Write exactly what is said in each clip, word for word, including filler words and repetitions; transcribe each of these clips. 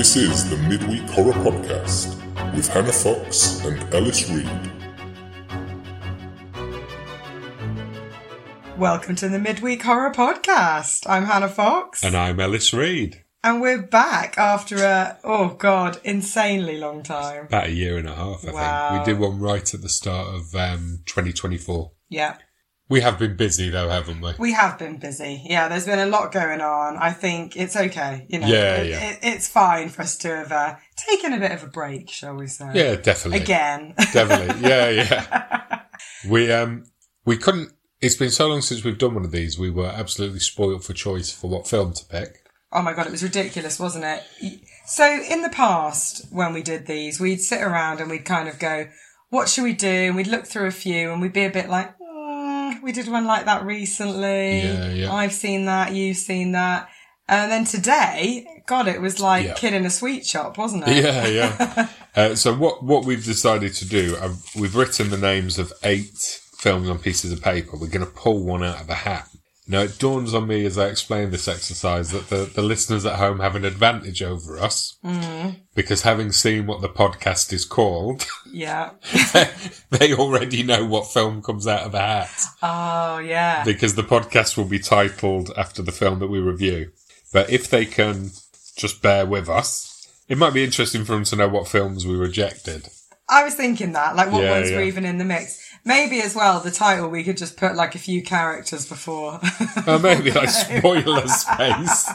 This is the Midweek Horror Podcast with Hannah Fox and Ellis Reed. Welcome to the Midweek Horror Podcast. I'm Hannah Fox. And I'm Ellis Reed. And we're back after a, oh God, insanely long time. About a year and a half, I Wow. think. We did one right at the start of um, twenty twenty-four. Yeah. We have been busy though, haven't we? We have been busy. Yeah, there's been a lot going on. I think it's okay. You know, Yeah, it, yeah. It, it's fine for us to have uh, taken a bit of a break, shall we say. Yeah, definitely. Again. Definitely. Yeah, yeah. We, um, we couldn't, it's been so long since we've done one of these, we were absolutely spoiled for choice for what film to pick. Oh my God, it was ridiculous, wasn't it? So in the past, when we did these, we'd sit around and we'd kind of go, what should we do? And we'd look through a few and we'd be a bit like, mm, we did one like that recently. Yeah, yeah. I've seen that, you've seen that. And then today, God, it was like Yeah. Kid in a Sweet Shop, wasn't it? Yeah, yeah. uh, so what, what we've decided to do, uh, we've written the names of eight films on pieces of paper. We're going to pull one out of the hat. Now, it dawns on me as I explain this exercise that the, the listeners at home have an advantage over us. Mm. Because having seen what the podcast is called, Yeah. they already know what film comes out of the hat. Oh, yeah. Because the podcast will be titled after the film that we review. But if they can just bear with us, it might be interesting for them to know what films we rejected. I was thinking that, like what Yeah, ones were yeah. even in the mix. Maybe as well, the title, we could just put like a few characters before. Oh, maybe like spoiler space.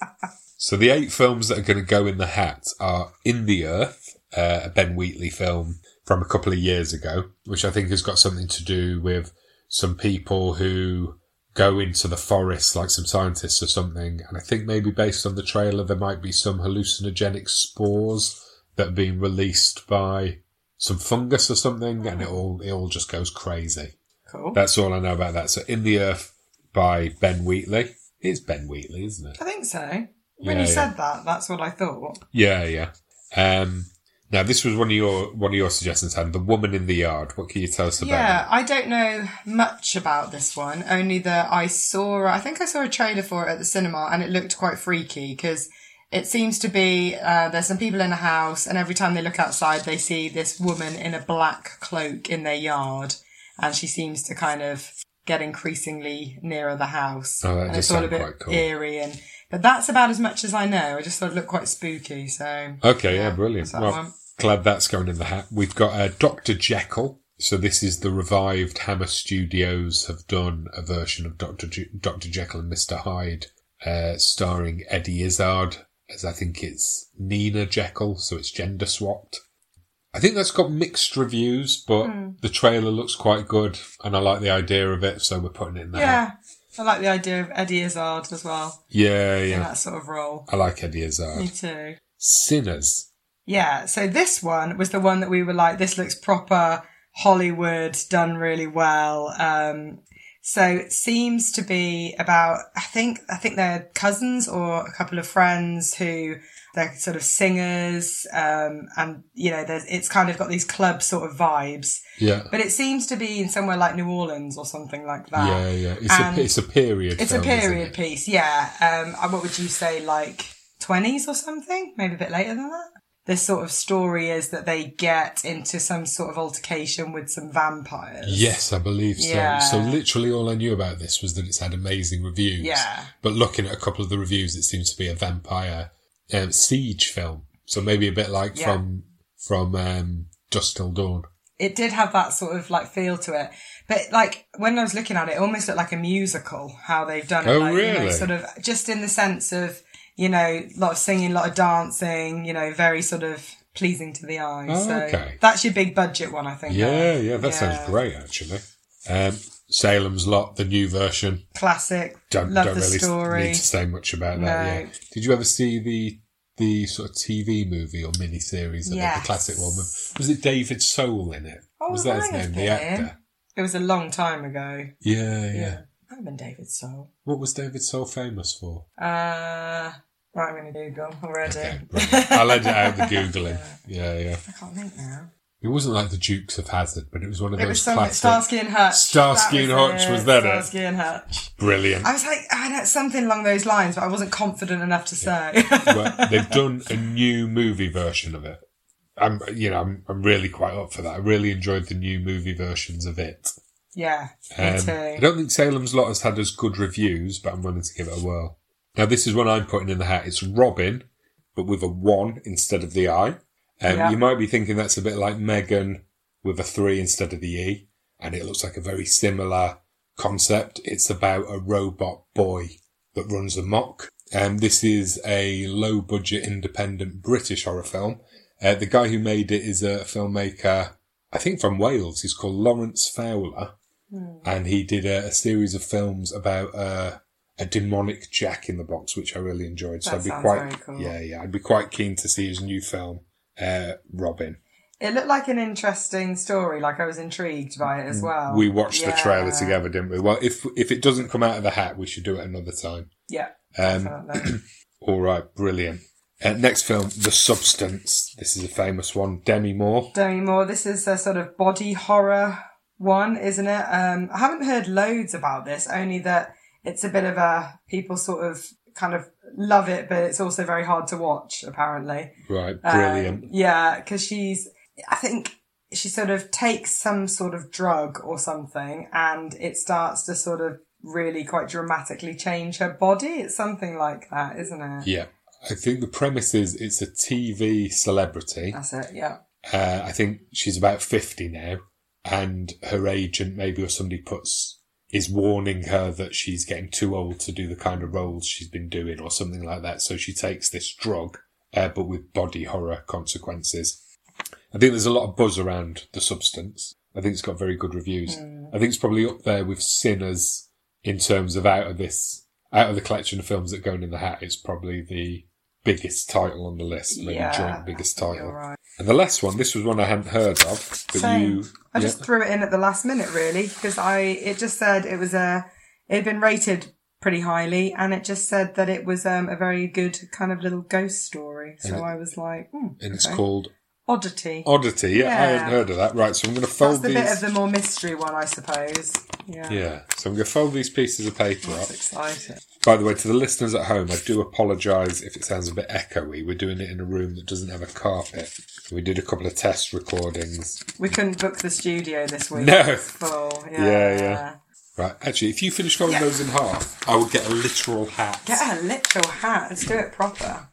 So the eight films that are going to go in the hat are In the Earth, uh, a Ben Wheatley film from a couple of years ago, which I think has got something to do with some people who go into the forest, like some scientists or something. And I think maybe based on the trailer, there might be some hallucinogenic spores that are being released by some fungus or something, and it all it all just goes crazy. Cool. That's all I know about that. So In the Earth by Ben Wheatley. It's Ben Wheatley, isn't it? I think so. When Yeah, you yeah. said that, that's what I thought. Yeah, yeah. Um, now this was one of your one of your suggestions, Han. The Woman in the Yard. What can you tell us about Yeah, it? I don't know much about this one, only that I saw, I think I saw a trailer for it at the cinema and it looked quite freaky because it seems to be, uh, there's some people in a house and every time they look outside they see this woman in a black cloak in their yard and she seems to kind of get increasingly nearer the house. Oh, that and does it's all a sound bit quite cool. eerie and, but that's about as much as I know. I just thought it looked quite spooky, so. Okay, yeah, brilliant. that's that Well, one. glad that's going in the hat. We've got uh, Doctor Jekyll. So this is the revived Hammer Studios have done a version of Doctor J- Doctor Jekyll and Mister Hyde, uh, starring Eddie Izzard, as I think it's Nina Jekyll, so it's gender swapped. I think that's got mixed reviews, but Hmm. the trailer looks quite good, and I like the idea of it, so we're putting it in the hat. Yeah, I like the idea of Eddie Izzard as well Yeah, in yeah. that sort of role. I like Eddie Me Izzard. too. Sinners. Yeah, so this one was the one that we were like, this looks proper Hollywood, done really well. Um, so it seems to be about, I think, I think they're cousins or a couple of friends who they're sort of singers. Um, and you know, there's, it's kind of got these club sort of vibes, Yeah. but it seems to be in somewhere like New Orleans or something like that. Yeah, yeah. It's And a, it's a period It's film, a isn't period it? piece, yeah. Um, and what would you say, like twenties or something? Maybe a bit later than that? This sort of story is that they get into some sort of altercation with some vampires. Yes, I believe so. Yeah. So literally all I knew about this was that it's had amazing reviews. Yeah. But looking at a couple of the reviews, it seems to be a vampire um, siege film. So maybe a bit like Yeah. from from um, Dusk Till Dawn. It did have that sort of like feel to it. But like when I was looking at it, it almost looked like a musical, how they've done it. Oh, like, You know, really? sort of just in the sense of, you know, a lot of singing, a lot of dancing, you know, very sort of pleasing to the eye. Oh, so okay. that's your big budget one, I think. Yeah, there. yeah, that sounds great actually. Um, Salem's Lot, the new version. Classic. Don't, Love don't the really story. need to say much about that. No. Yeah. Did you ever see the the sort of T V movie or mini series of it, Yes. the classic one? Was it David Soul in it? Oh, was that his might have name? The been. actor. It was a long time ago. Yeah, yeah. I've been David Soul. What was David Soul famous for? Uh, right, I'm going to Google already. Okay, brilliant. I'll edit out the Googling. Yeah, yeah. I can't think now. It wasn't like the Dukes of Hazzard, but it was one of It those was something, classic... Starsky and Hutch. Starsky and That Hutch, it. was that it? Starsky and Hutch. Brilliant. I was like, I know, something along those lines, but I wasn't confident enough to say. Well, they've done a new movie version of it. I'm, you know, I'm, I'm really quite up for that. I really enjoyed the new movie versions of it. Yeah, me Um, too. I don't think Salem's Lot has had as good reviews, but I'm willing to give it a whirl. Now, this is one I'm putting in the hat. It's Robin, but with a one instead of the I. Um, Yeah. You might be thinking that's a bit like Megan with a three instead of the E, and it looks like a very similar concept. It's about a robot boy that runs amok. Um, this is a low-budget, independent British horror film. Uh, the guy who made it is a filmmaker, I think from Wales. He's called Lawrence Fowler, Hmm. and he did a, a series of films about uh, a demonic Jack in the Box, which I really enjoyed. So That I'd be sounds quite, very cool. yeah, yeah, I'd be quite keen to see his new film, uh, Robin. It looked like an interesting story, like I was intrigued by it as well. We watched the Yeah. trailer together, didn't we? Well, if if it doesn't come out of the hat, we should do it another time. Yeah, Um, definitely. all right, brilliant. Uh, next film, The Substance. This is a famous one. Demi Moore. Demi Moore, this is a sort of body horror one, isn't it? Um, I haven't heard loads about this, only that it's a bit of a, people sort of kind of love it, but it's also very hard to watch, apparently. Right, Um, brilliant. yeah, because she's, I think she sort of takes some sort of drug or something, and it starts to sort of really quite dramatically change her body. It's something like that, isn't it? Yeah. I think the premise is it's a T V celebrity. That's it, yeah. Uh, I think she's about fifty now, and her agent maybe or somebody puts is warning her that she's getting too old to do the kind of roles she's been doing or something like that. So she takes this drug, uh, but with body horror consequences. I think there's a lot of buzz around The Substance. I think it's got very good reviews. Mm. I think it's probably up there with Sinners in terms of out of this, out of the collection of films that go in the hat, it's probably the biggest title on the list, maybe Yeah, joint biggest You're title. right. And the last one, this was one I hadn't heard of, but Same. you... I yeah. just threw it in at the last minute, really, because I it just said it was a it had been rated pretty highly, and it just said that it was um, a very good kind of little ghost story. So And it- I was like, hmm, And it's okay. called Oddity. Oddity. Yeah, I Yeah. hadn't heard of that. Right, so I'm going to That's fold the these... bit of the more mystery one, I suppose. Yeah, Yeah, so I'm going to fold these pieces of paper that's up. exciting. By the way, to the listeners at home, I do apologise if it sounds a bit echoey. We're doing it in a room that doesn't have a carpet. We did a couple of test recordings. We couldn't book the studio this week. No. It's full. Yeah, Yeah, yeah. Right, actually, if you finish folding Yeah. those in half, I will get a literal hat. Get a literal hat. Let's do it proper.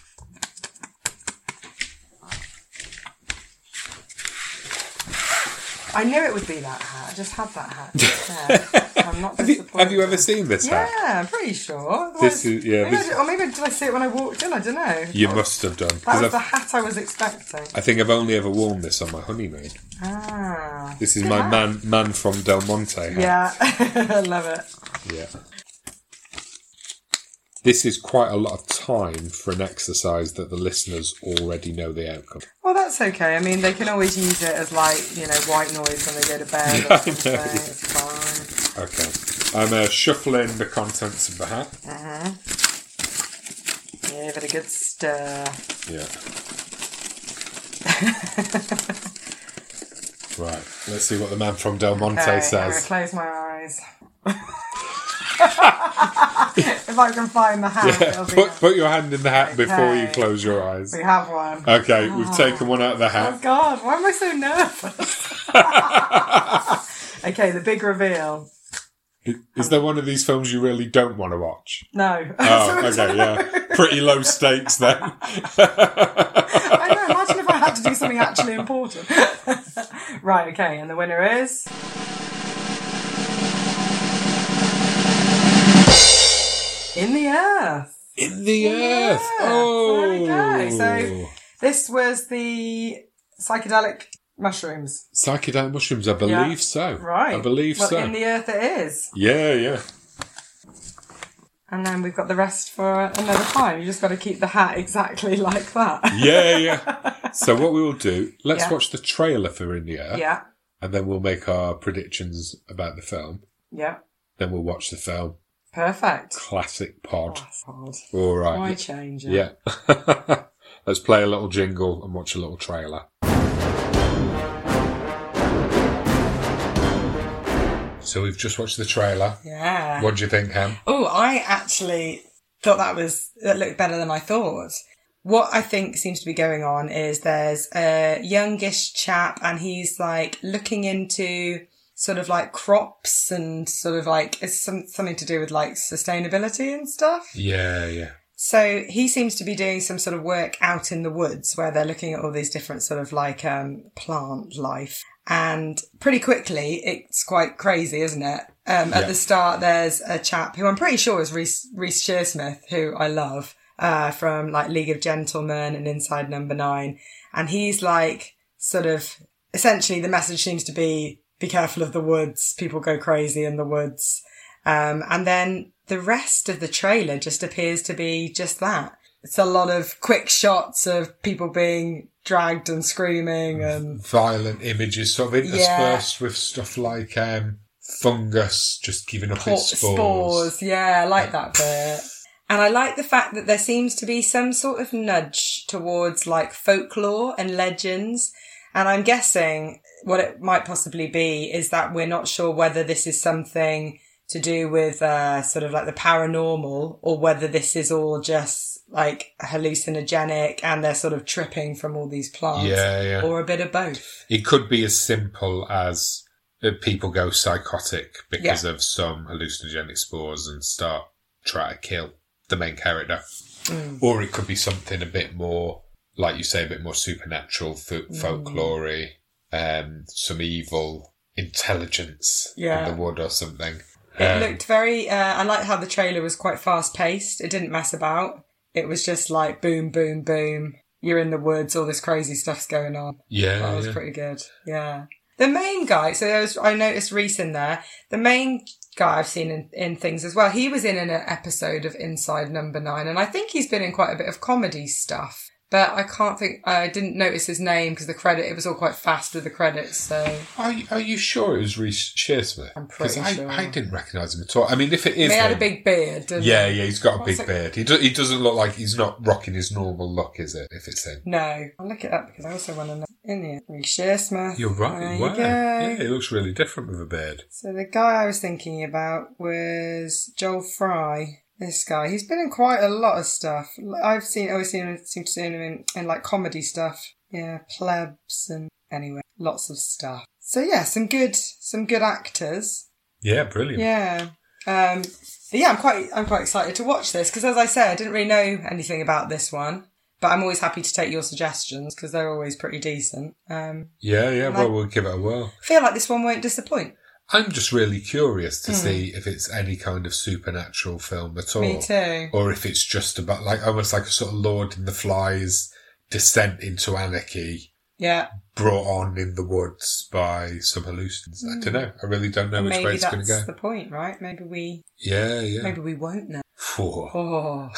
I knew it would be that hat. I just had that hat. Yeah. I'm not Have you, disappointed. have you ever seen this Yeah, hat? I'm pretty sure. This is- yeah, Maybe I this- did- or maybe did I see it when I walked in? I don't know. You That was- must have done. That Because was the I've- hat I was expecting. I think I've only ever worn this on my honeymoon. Ah. This is good my hat. man man from Del Monte hat. Yeah, I love it. Yeah. This is quite a lot of time for an exercise that the listeners already know the outcome. Well, that's okay. I mean, they can always use it as like, you know, white noise when they go to bed I or know, something. yeah. It's fine. Okay. I'm uh, shuffling the contents of the hat. Uh-huh. Give it a good stir. Yeah. Right. Let's see what the man from Del Monte Okay, I'm says. gonna close my eyes. If I can find the hat, Yeah, it'll be put, put your hand in the hat before you Okay. close your eyes. We have one. Okay, we've Oh. taken one out of the Oh hat. God, why am I so nervous? Okay, the big reveal. Is there one of these films you really don't want to watch? No. Oh, okay, yeah. Pretty low stakes then. I know, imagine if I had to do something actually important. Right, okay, and the winner is... In the Earth. In the Yeah, Earth. Oh. there we go. So this was the psychedelic mushrooms. Psychedelic mushrooms, I believe Yeah. so. Right. I believe well, so. In the Earth it is. Yeah, yeah. And then we've got the rest for another time. You just got to keep the hat exactly like that. Yeah, yeah. So what we will do, let's Yeah. watch the trailer for In the Earth. Yeah, And then we'll make our predictions about the film. yeah. Then we'll watch the film. Perfect. Classic pod. That's hard. All right. Why change it? Yeah. Let's play a little jingle and watch a little trailer. So we've just watched the trailer. Yeah. What do you think, Ham? Oh, I actually thought that was that looked better than I thought. What I think seems to be going on is there's a youngish chap and he's like looking into sort of like crops and sort of like it's some, something to do with like sustainability and stuff. Yeah, yeah. So he seems to be doing some sort of work out in the woods where they're looking at all these different sort of like um, plant life. And pretty quickly, it's quite crazy, isn't it? Um, at Yeah. the start, there's a chap who I'm pretty sure is Reece, Reece Shearsmith, who I love, uh, from like League of Gentlemen and Inside Number Nine. And he's like sort of, essentially the message seems to be, be careful of the woods. People go crazy in the woods. Um, and then the rest of the trailer just appears to be just that. It's a lot of quick shots of people being dragged and screaming and Violent images sort of interspersed Yeah. with stuff like um, fungus just giving up po- its spores. spores. Yeah, I like that bit. And I like the fact that there seems to be some sort of nudge towards like folklore and legends. And I'm guessing what it might possibly be is that we're not sure whether this is something to do with uh, sort of like the paranormal or whether this is all just like hallucinogenic and they're sort of tripping from all these plants. Yeah, yeah. Or a bit of both. It could be as simple as uh, people go psychotic because of some hallucinogenic spores and start trying to kill the main character. Mm. Or it could be something a bit more, like you say, a bit more supernatural, fo- folklore-y, um, some evil intelligence Yeah. in the wood or something. It Um, looked very, uh, I liked how the trailer was quite fast paced. It didn't mess about. It was just like boom, boom, boom. You're in the woods, all this crazy stuff's going on. Yeah, That was yeah. pretty good. Yeah. The main guy, so there was, I noticed Reece in there. The main guy I've seen in, in things as well. He was in an episode of Inside Number Nine, and I think he's been in quite a bit of comedy stuff. But I can't think, I didn't notice his name because the credit, it was all quite fast with the credits, so. Are you, are you sure it was Reece Shearsmith? I'm pretty I, sure. I didn't recognise him at all. I mean, if it is He had a him- big beard, didn't Yeah, he? yeah, he's got a What's big it- beard. He, do, he doesn't look like he's not rocking his normal look, is it, if it's him? No. I'll look it up because I also want to know. In here, Reece Shearsmith. You're right, There wow. you go. Yeah, he looks really different with a beard. So the guy I was thinking about was Joel Fry. This guy, he's been in quite a lot of stuff. I've seen, always seen, seem to see him in, in like comedy stuff. Yeah, plebs and anyway, lots of stuff. So yeah, some good, some good actors. Yeah, brilliant. Yeah. Um, but yeah, I'm quite, I'm quite excited to watch this because, as I said, I didn't really know anything about this one. But I'm always happy to take your suggestions because they're always pretty decent. Um, Yeah, yeah, And well, I- we'll give it a whirl. I feel like this one won't disappoint. I'm just really curious to Hmm. see if it's any kind of supernatural film at all. Me too. Or if it's just about, like, almost like a sort of Lord and the Flies descent into anarchy Yeah. brought on in the woods by some hallucinations. I don't know. I really don't know And which way maybe it's going to that's go. the point, right? Maybe we, Yeah, yeah. maybe we won't know. Phew. Oh.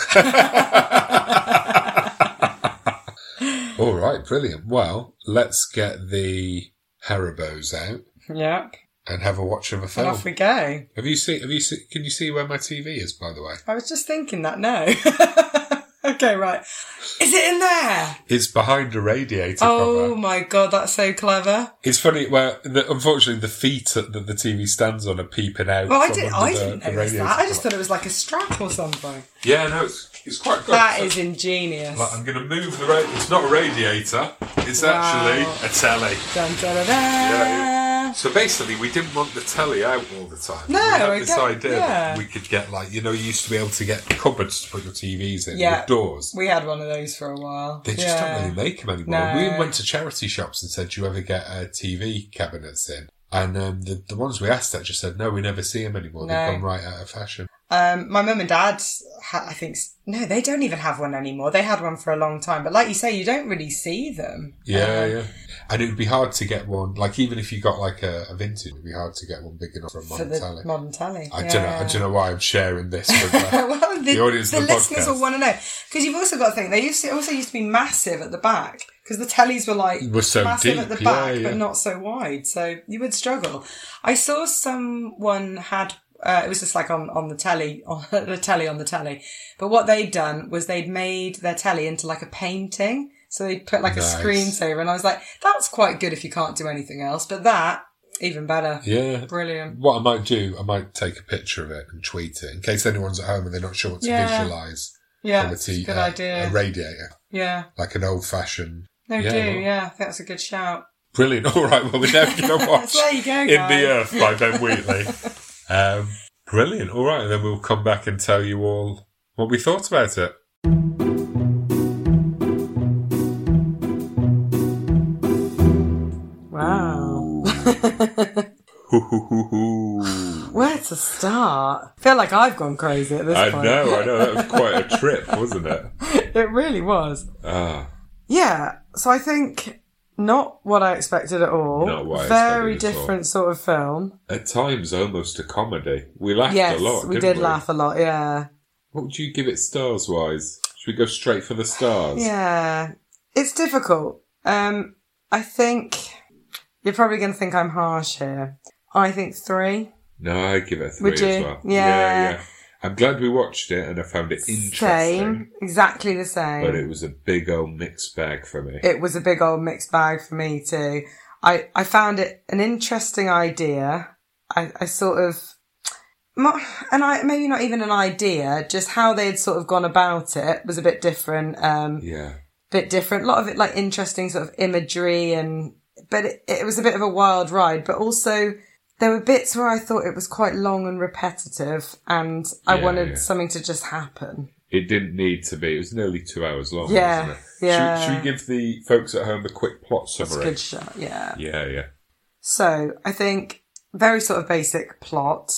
All right, brilliant. Well, let's get the Haribos out Yep. and have a watch of a And film. off we go. Have you seen? Have you seen? Can you see where my T V is? By the way, I was just thinking that now. Okay, right. Is it in there? it's behind a radiator Oh cover. my god, that's so clever. It's funny. Where the, unfortunately the feet that the T V stands on are peeping out. Well, I from didn't. under I the, didn't the notice radiator that. I just cover. thought it was like a strap or something. Yeah, no, it's it's quite good. That So- is ingenious. Like, I'm going to move the. Ra- it's not a radiator. It's Wow. actually a telly. Dun, dun, dun, dun. Yeah, So basically, we didn't want the telly out all the time. No, we had I this get- idea yeah. that we could get, like, you know, you used to be able to get cupboards to put your T Vs in Yeah. with doors. We had one of those for a while. They just Yeah. don't really make them anymore. No. We went to charity shops and said, "Do you ever get uh, T V cabinets in?" And um, the the ones we asked at just said, "No, we never see them anymore. No. They've gone right out of fashion." Um, my mum and dad, ha- I think, s- no, they don't even have one anymore. They had one for a long time. But like you say, you don't really see them. Yeah, Um, yeah. And it would be hard to get one, like, even if you got, like, a, a vintage, it would be hard to get one big enough for a For modern the telly. modern telly. I yeah. don't know. I don't know why I'm sharing this with uh, well, the, the audience the of the listeners podcast. will want to know. Because you've also got to think, they used to, also used to be massive at the back. Because the tellies were like Were so massive deep, at the yeah, back, yeah. but not so wide. So you would struggle. I saw someone had, uh, it was just like on, on the telly, on the telly on the telly. But what they'd done was they'd made their telly into like a painting. So they'd put like Nice. a screensaver. And I was like, that's quite good if you can't do anything else. But that Even better. Yeah. Brilliant. What I might do, I might take a picture of it and tweet it in case anyone's at home and they're not sure what to Yeah. visualise. Yeah, from a, it's t- a good uh, idea. a radiator. Yeah. Like an old-fashioned... No, yeah, do, well, yeah. I think that's a good shout. Brilliant. All right, well, we're now going to watch There you go, In guys. the Earth by Ben Wheatley. Um, brilliant. All right, and then we'll come back and tell you all what we thought about it. Wow. Hoo, hoo, hoo, hoo. Where to start? I feel like I've gone crazy at this I point. know, I know. That was quite a trip, wasn't it? It really was. Ah, Yeah, so I think not what I expected at all. Not what I Very expected at all. different sort of film. at times almost a comedy. We laughed Yes, a lot, we didn't did we? laugh a lot, yeah. What would you give it stars-wise? Should we go straight for the stars? Yeah, it's difficult. Um, I think you're probably going to think I'm harsh here. I think three. No, I'd give it a three Would you? as well. Yeah. yeah, yeah. I'm glad we watched it and I found it interesting. Same, exactly the same. But it was a big old mixed bag for me. It was a big old mixed bag for me too. I, I found it an interesting idea. I, I sort of, mo- and I maybe not even an idea, just how they'd sort of gone about it was a bit different. Um, Yeah. bit different. A lot of it like interesting sort of imagery and, but it, it was a bit of a wild ride, but also there were bits where I thought it was quite long and repetitive and I Yeah, wanted yeah. something to just happen. It didn't need to be. It was nearly two hours long, Yeah, wasn't it? yeah. Should, should we give the folks at home a quick plot It's a summary? good shot, yeah. Yeah, yeah. So I think very sort of basic plot.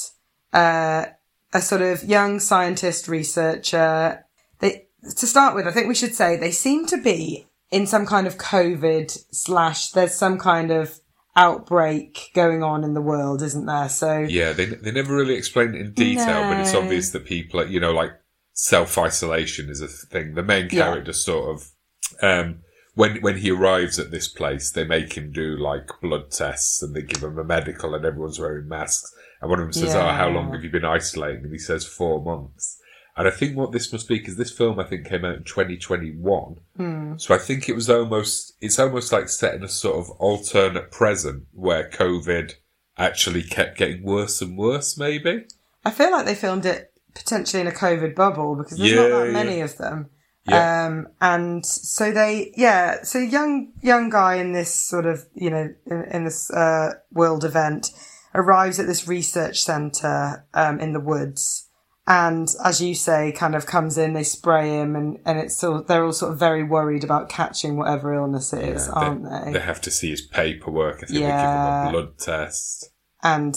Uh, a sort of young scientist researcher. They, to start with, I think we should say they seem to be in some kind of COVID slash there's some kind of outbreak going on in the world, isn't there? So Yeah, they they never really explain it in detail, but it's No. obvious that people, are, you know, like self-isolation is a thing. The main Yeah. character sort of, um, when when he arrives at this place, they make him do like blood tests and they give him a medical and everyone's wearing masks. And one of them says, Yeah. oh, how long have you been isolating? And he says four months. And I think what this must be, because this film I think came out in twenty twenty-one. Hmm. So I think it was almost, it's almost like set in a sort of alternate present where COVID actually kept getting worse and worse, maybe? I feel like they filmed it potentially in a COVID bubble because there's Yeah, not that yeah. many of them. Yeah. Um, and so they, yeah, so young, young guy in this sort of, you know, in, in this, uh, world event arrives at this research center, um, in the woods. And as you say, kind of comes in, they spray him and, and it's sort of, they're all sort of very worried about catching whatever illness it is, Yeah, aren't they? They have to see his paperwork. I think Yeah. they give him a blood test. And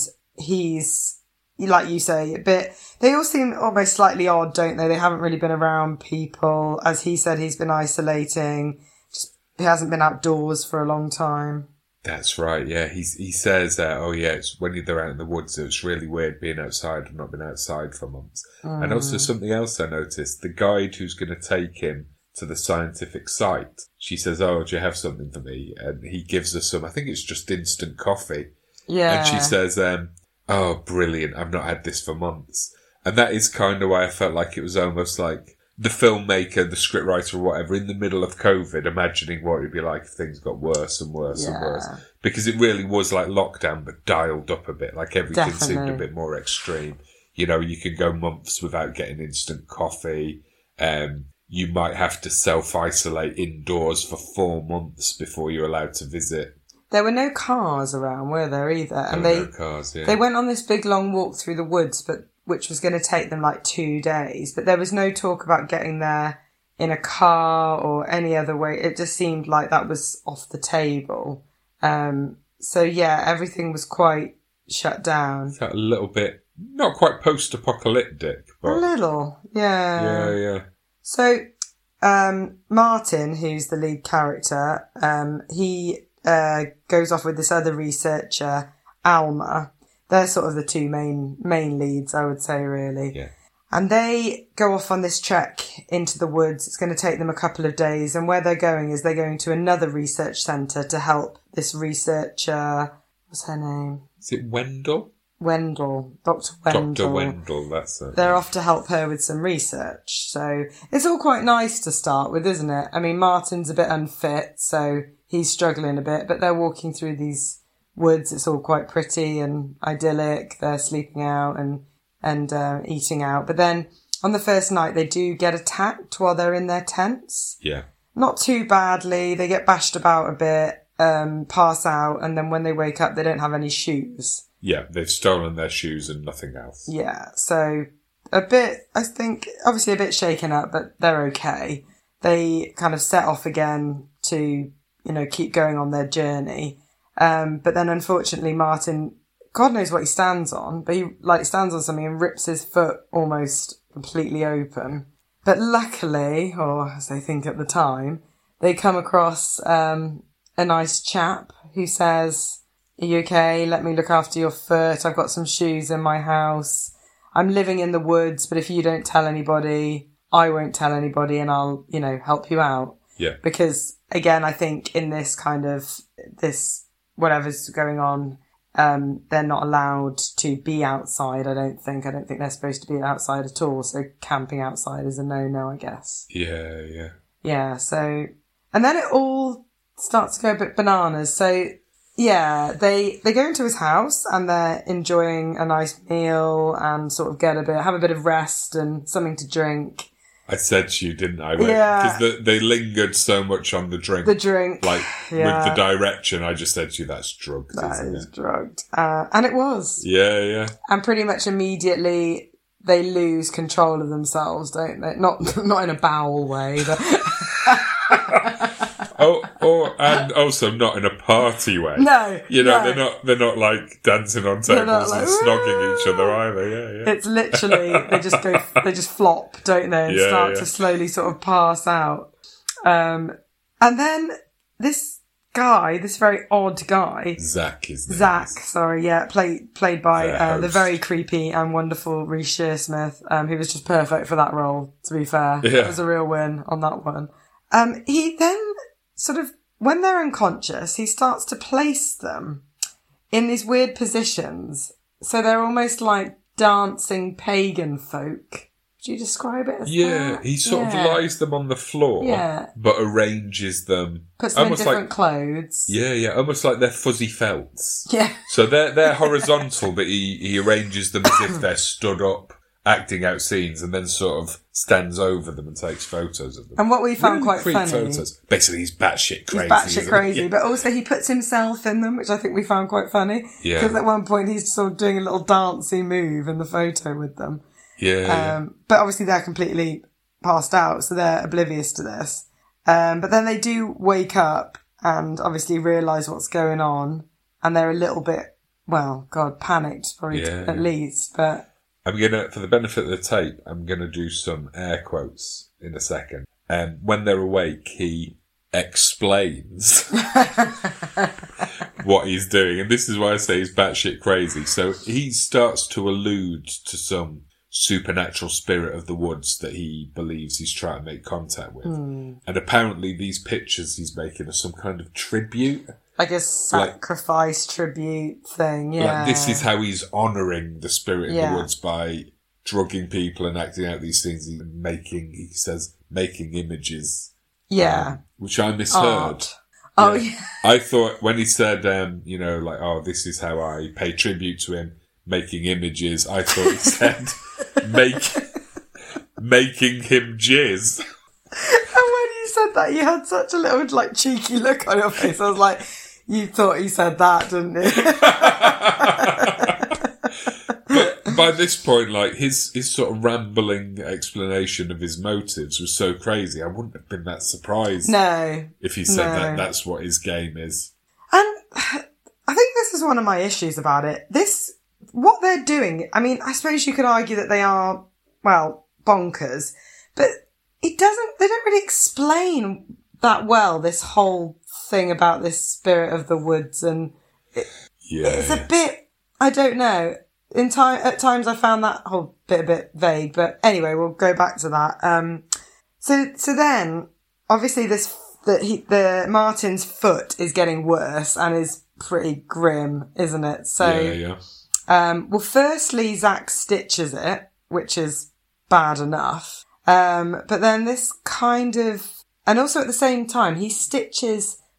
he's, like you say, a bit, they all seem almost slightly odd, don't they? They haven't really been around people. As he said, he's been isolating. Just, he hasn't been outdoors for a long time. That's right, yeah. He's, he says, uh, oh yeah, it's when they're out in the woods, it was really weird being outside. I've not been outside for months. Mm. And also something else I noticed, the guide who's going to take him to the scientific site, she says, oh, do you have something for me? And he gives her some, I think it's just instant coffee. Yeah. And she says, um, oh, brilliant, I've not had this for months. And that is kind of why I felt like it was almost like the filmmaker, the scriptwriter or whatever, in the middle of COVID, imagining what it would be like if things got worse and worse and Yeah. worse. Because it really was like lockdown, but dialed up a bit. Like everything seemed a Definitely. bit more extreme. You know, you could go months without getting instant coffee. Um, you might have to self-isolate indoors for four months before you're allowed to visit. There were no cars around, were there either? And There they, were no cars, yeah. they went on this big long walk through the woods, but which was going to take them like two days. But there was no talk about getting there in a car or any other way. It just seemed like that was off the table. Um, so yeah, everything was quite shut down. It's a little bit, not quite post-apocalyptic, A but little, yeah. yeah, yeah. So, um, Martin, who's the lead character, um, he uh, goes off with this other researcher, Alma. They're sort of the two main main leads, I would say, really. Yeah. And they go off on this trek into the woods. It's going to take them a couple of days. And where they're going is they're going to another research centre to help this researcher. What's her name? Is it Wendell? Wendell. Doctor Wendell. Doctor Wendell, that's it. They're off to help her with some research. So it's all quite nice to start with, isn't it? I mean, Martin's a bit unfit, so he's struggling a bit, but they're walking through these woods. It's all quite pretty and idyllic. They're sleeping out and, and uh, eating out. But then on the first night, they do get attacked while they're in their tents. Yeah. Not too badly. They get bashed about a bit, um, pass out, and then when they wake up, they don't have any shoes. Yeah, they've stolen their shoes and nothing else. Yeah, so a bit, I think, obviously a bit shaken up, but they're okay. They kind of set off again to, you know, keep going on their journey. Um, but then unfortunately, Martin, God knows what he stands on, but he like stands on something and rips his foot almost completely open. But luckily, or as they think at the time, they come across um, a nice chap who says, "Are you okay? Let me look after your foot. I've got some shoes in my house. I'm living in the woods, but if you don't tell anybody, I won't tell anybody and I'll, you know, help you out." Yeah. Because again, I think in this kind of, this, whatever's going on, um, they're not allowed to be outside, I don't think. I don't think they're supposed to be outside at all. So camping outside is a no-no, I guess. Yeah, yeah. Yeah, so, and then it all starts to go a bit bananas. So, yeah, they they go into his house and they're enjoying a nice meal and sort of get a bit, have a bit of rest and something to drink. I said to you, didn't I? Yeah. Because the, they lingered so much on the drink. The drink. Like, yeah. with the direction, I just said to you, that's drugged, That isn't is it? drugged. Uh, and it was. Yeah, yeah. And pretty much immediately they lose control of themselves, don't they? Not not in a bowel way, but... Oh, or and also not in a party way. No, you know no. they're not. They're not like dancing on tables like, and snogging each other either. Yeah, yeah. It's literally they just go, they just flop, don't they, and Yeah, start yeah. to slowly sort of pass out. Um, and then this guy, this very odd guy, Zach is name Zach, is. sorry, yeah, played played by The uh, the host. very creepy and wonderful Reece Shearsmith, um, who was just perfect for that role. To be fair, Yeah. it was a real win on that one. Um, he then sort of, when they're unconscious, he starts to place them in these weird positions. So they're almost like dancing pagan folk. Would you describe it as Yeah, that? he sort Yeah. of lies them on the floor, Yeah. but arranges them Puts them in almost different like clothes. yeah, yeah, almost like they're fuzzy felts. Yeah. So they're they're horizontal, but he he arranges them as if they're stood up, acting out scenes, and then sort of stands over them and takes photos of them. And what we found Really quite creep funny. Photos. Basically, he's batshit crazy. He's batshit isn't he? crazy, Yeah. but also he puts himself in them, which I think we found quite funny. Yeah. Because at one point he's sort of doing a little dancey move in the photo with them. Yeah, yeah. Um, but obviously they're completely passed out, so they're oblivious to this. Um, but then they do wake up and obviously realise what's going on, and they're a little bit, well, God, panicked probably Yeah, at yeah. least. But I'm gonna, for the benefit of the tape, I'm gonna do some air quotes in a second. Um, when they're awake, he explains what he's doing, and this is why I say he's batshit crazy. So he starts to allude to some supernatural spirit of the woods that he believes he's trying to make contact with, Hmm. and apparently these pictures he's making are some kind of tribute. like a sacrifice tribute thing, yeah. Like this is how he's honouring the spirit of Yeah. the woods by drugging people and acting out these things and making, he says, making images. Yeah. um, which I misheard. Art. Oh, Yeah. yeah. I thought when he said, um, you know, like, oh, this is how I pay tribute to him, making images, I thought he said, make, making him jizz. And when you said that, you had such a little, like, cheeky look on your face. I was like, you thought he said that, didn't you? But by this point, like, his, his sort of rambling explanation of his motives was so crazy, I wouldn't have been that surprised No. if he said No. that that's what his game is. And I think this is one of my issues about it. This, what they're doing, I mean, I suppose you could argue that they are, well, bonkers, but it doesn't, they don't really explain that well, this whole thing about this spirit of the woods, and it, Yeah. it's a bit, I don't know. In time, at times I found that whole bit a bit vague, but anyway, we'll go back to that. Um, so, so then, obviously this, the, he, the Martin's foot is getting worse and is pretty grim, isn't it? So, yeah, yeah. um, well, firstly, Zach stitches it, which is bad enough. Um, but then this kind of, and also at the same time, he stitches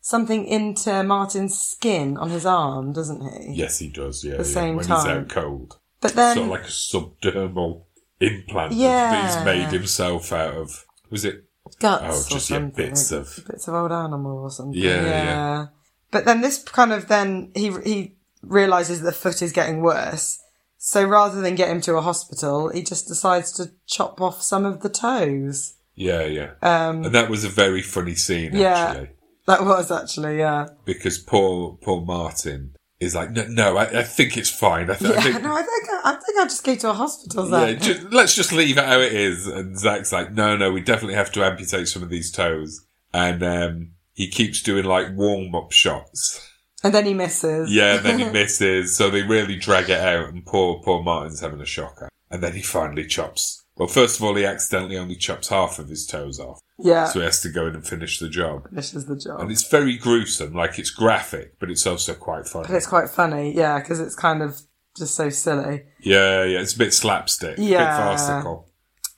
something into Martin's skin on his arm, doesn't he? Yes, he does, yeah. At the yeah. same when time. he's out cold. But then... Sort of like a subdermal implant Yeah. that he's made himself out of. Was it? Guts Oh, or just, yeah, something. bits of- Bits of old animal or something. Yeah, yeah. yeah. But then this kind of then... He, he realises the foot is getting worse. So rather than get him to a hospital, he just decides to chop off some of the toes. Yeah, yeah. Um, and that was a very funny scene, yeah. actually. That was actually, yeah. Because Paul Paul Martin is like, no, no I, I think it's fine. I, th- Yeah, I think, no, I think I, I think I'll just go to a hospital yeah, then. ju- let's just leave it how it is. And Zach's like, no, no, we definitely have to amputate some of these toes. And um, he keeps doing like warm up shots. And then he misses. Yeah, and then he misses. So they really drag it out, and poor poor Martin's having a shocker. And then he finally chops. Well, first of all, he accidentally only chops half of his toes off. Yeah. So he has to go in and finish the job. Finishes the job. And it's very gruesome, like it's graphic, but it's also quite funny. But it's quite funny, yeah, because it's kind of just so silly. Yeah, yeah, it's a bit slapstick, Yeah. a bit farcical.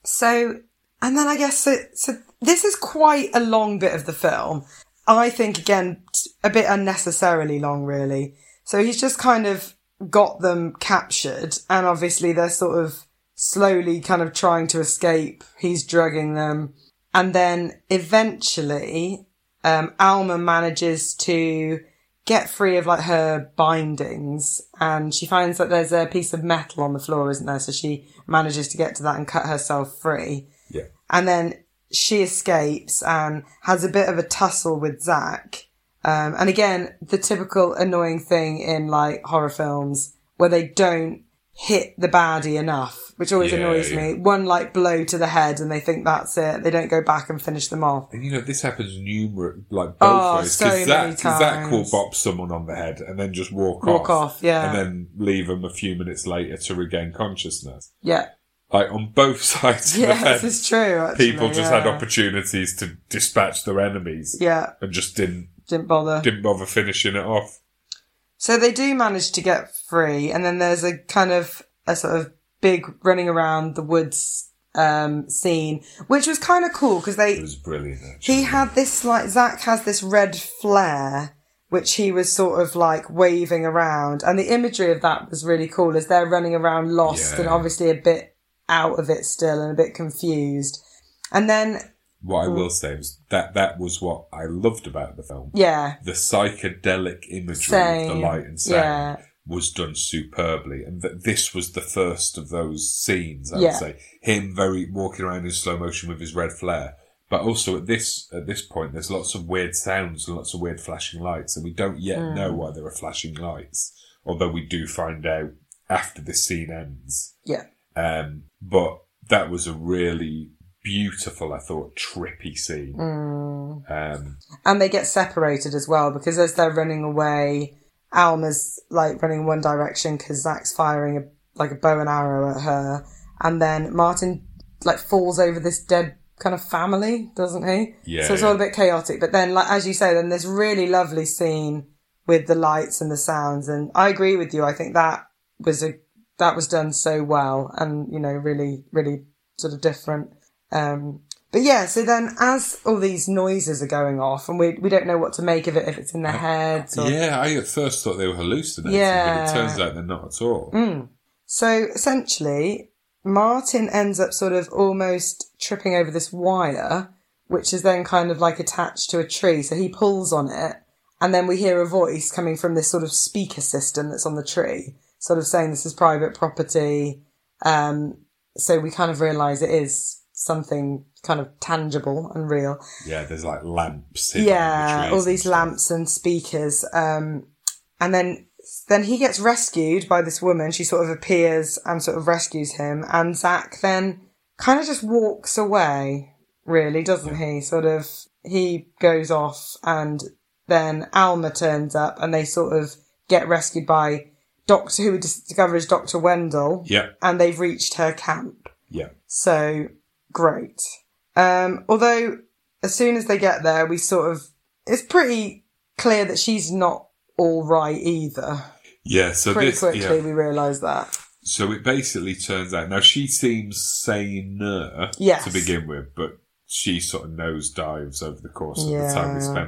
So, and then I guess, so, so this is quite a long bit of the film. I think, again, t- a bit unnecessarily long, really. So he's just kind of got them captured, and obviously they're sort of slowly kind of trying to escape. He's drugging them. And then eventually, um, Alma manages to get free of like her bindings, and she finds that there's a piece of metal on the floor, isn't there? So she manages to get to that and cut herself free. Yeah. And then she escapes and has a bit of a tussle with Zach. Um, and again, the typical annoying thing in like horror films where they don't hit the baddie enough, which always Yeah, annoys yeah. me. One like blow to the head and they think that's it. They don't go back and finish them off. And you know, this happens numerous, like both Oh, ways. so Because many Zach, Zach will times. bop someone on the head and then just walk, Walk off. off, yeah. And then leave them a few minutes later to regain consciousness. Yeah. Like on both sides of the Yeah, fence, this is true, actually. people just yeah. had opportunities to dispatch their enemies. Yeah, And just didn't didn't bother. didn't bother finishing it off. So they do manage to get free, and then there's a kind of a sort of big running around the woods um, scene, which was kind of cool because they It was brilliant, actually. he had this like Zach has this red flare which he was sort of like waving around, and the imagery of that was really cool as they're running around lost Yeah. and obviously a bit out of it still and a bit confused. And then What I will say was that that was what I loved about the film. yeah, The psychedelic imagery Same. of the light and sound Yeah. was done superbly, and that this was the first of those scenes. I Yeah. would say him very walking around in slow motion with his red flare, but also at this at this point, there's lots of weird sounds and lots of weird flashing lights, and we don't yet Hmm. know why there are flashing lights. Although we do find out after the scene ends. yeah. Um, but that was a really beautiful, I thought, trippy scene. Hmm. Um, And they get separated as well because as they're running away, Alma's like running one direction because Zach's firing a, like a bow and arrow at her, and then Martin like falls over this dead kind of family, doesn't he? Yeah, So it's all a yeah. bit chaotic. But then, like as you say, then this really lovely scene with the lights and the sounds, and I agree with you. I think that was a that was done so well, and you know, really, really sort of different. Um, But yeah, so then as all these noises are going off, and we we don't know what to make of it, if it's in their heads or... yeah, I at first thought they were hallucinating, Yeah. but it turns out they're not at all. Mm. So essentially, Martin ends up sort of almost tripping over this wire, which is then kind of like attached to a tree. So he pulls on it, and then we hear a voice coming from this sort of speaker system that's on the tree, sort of saying this is private property. Um, so we kind of realise it is something kind of tangible and real. Yeah, there's like lamps. hidden in the Yeah, trees all and these stuff. lamps and speakers. Um, and then then he gets rescued by this woman. She sort of appears and sort of rescues him. And Zach then kind of just walks away, really, doesn't he? Sort of, he goes off, and then Alma turns up, and they sort of get rescued by Doctor, who we discover is Doctor Wendell. Yeah, And they've reached her camp. yeah. So, great. Um, although, as soon as they get there, we sort of... It's pretty clear that she's not all right either. Yeah, so Pretty this, quickly, yeah. we realise that. So it basically turns out, now she seems saner Yes. to begin with, but she sort of nosedives over the course of the time we Yeah. spend with her.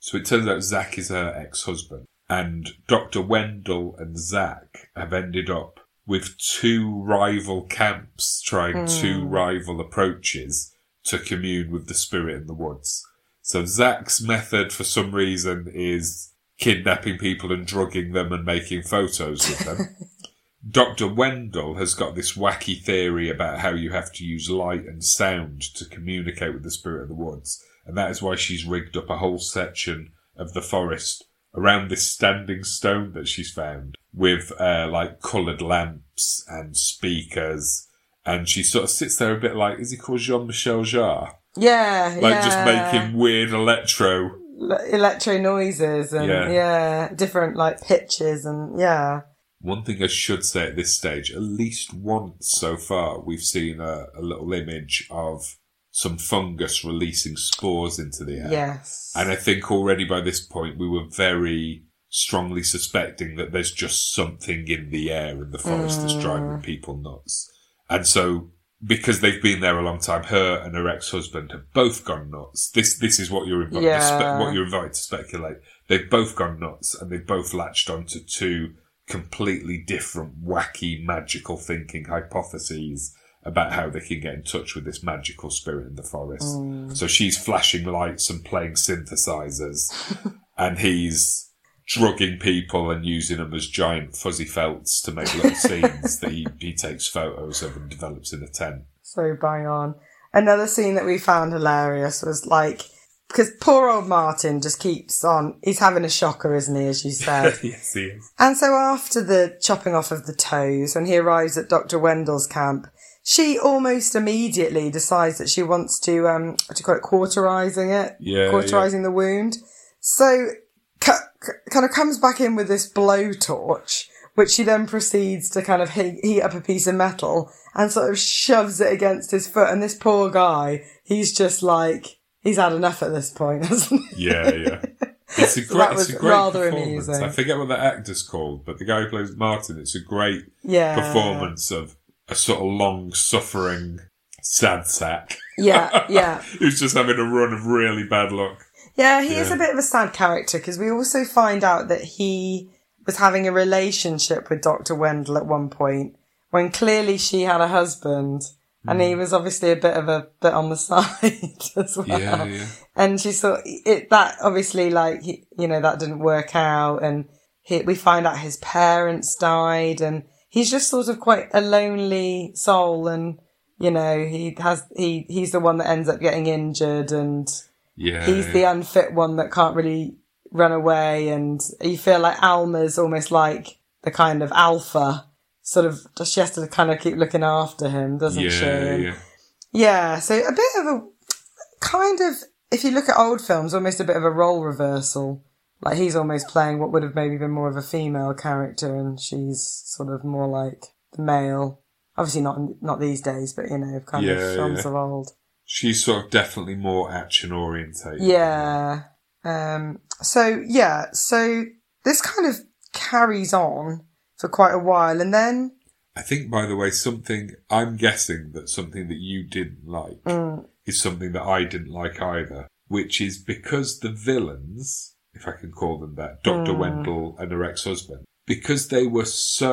So it turns out Zack is her ex-husband. And Doctor Wendell and Zack have ended up with two rival camps trying mm. two rival approaches to commune with the spirit in the woods. So Zack's method, for some reason, is kidnapping people and drugging them and making photos with them. Doctor Wendell has got this wacky theory about how you have to use light and sound to communicate with the spirit of the woods. And that is why she's rigged up a whole section of the forest around this standing stone that she's found with, uh, like coloured lamps and speakers. And she sort of sits there a bit like, is he called Jean-Michel Jarre? Yeah, Like yeah. just making weird electro... electro noises and, yeah. yeah, different, like, pitches and, yeah. One thing I should say at this stage, at least once so far, we've seen a, a little image of some fungus releasing spores into the air. Yes. And I think already by this point we were very strongly suspecting that there's just something in the air in the forest mm. that's driving people nuts. And so, because they've been there a long time, her and her ex-husband have both gone nuts. This this is what you're invited, yeah. spe- what you're invited to speculate. They've both gone nuts, and they've both latched onto two completely different, wacky, magical thinking hypotheses about how they can get in touch with this magical spirit in the forest. Mm. So she's flashing lights and playing synthesizers, and he's drugging people and using them as giant fuzzy felts to make little scenes that he, he takes photos of and develops in a tent. So bang on. Another scene that we found hilarious was like, because poor old Martin just keeps on, he's having a shocker, isn't he, as you said? Yes, he is. And so after the chopping off of the toes, when he arrives at Doctor Wendell's camp, she almost immediately decides that she wants to, um, what do you call it, cauterizing it? Yeah. Cauterizing yeah. the wound. So, cu- cu- kind of comes back in with this blowtorch, which she then proceeds to kind of heat, heat up a piece of metal and sort of shoves it against his foot. And this poor guy, he's just like, he's had enough at this point, hasn't he? Yeah, yeah. It's a So great, that was it's a great rather performance. amusing. I forget what the actor's called, but the guy who plays Martin, it's a great Yeah. performance of a sort of long-suffering sad sack. Yeah, yeah. Who's just having a run of really bad luck. Yeah, he Yeah. is a bit of a sad character because we also find out that he was having a relationship with Doctor Wendell at one point when clearly she had a husband and Mm. he was obviously a bit of a bit on the side as well. Yeah, yeah. And she thought it, that obviously like, he, you know, that didn't work out and he, we find out his parents died and he's just sort of quite a lonely soul and, you know, he has, he, he's the one that ends up getting injured and Yeah. he's yeah. the unfit one that can't really run away and you feel like Alma's almost like the kind of alpha sort of, she has to kind of keep looking after him, doesn't yeah, she? And yeah. yeah, so a bit of a kind of, if you look at old films, almost a bit of a role reversal. Like he's almost playing what would have maybe been more of a female character and she's sort of more like the male. Obviously not not these days, but you know, kind Yeah, of films yeah. of old. She's sort of definitely more action orientated. Yeah. Um, so, yeah, so this kind of carries on for quite a while and then... I think, by the way, something, I'm guessing that something that you didn't like Mm. is something that I didn't like either, which is because the villains, if I can call them that, Doctor Mm. Wendell and her ex-husband, because they were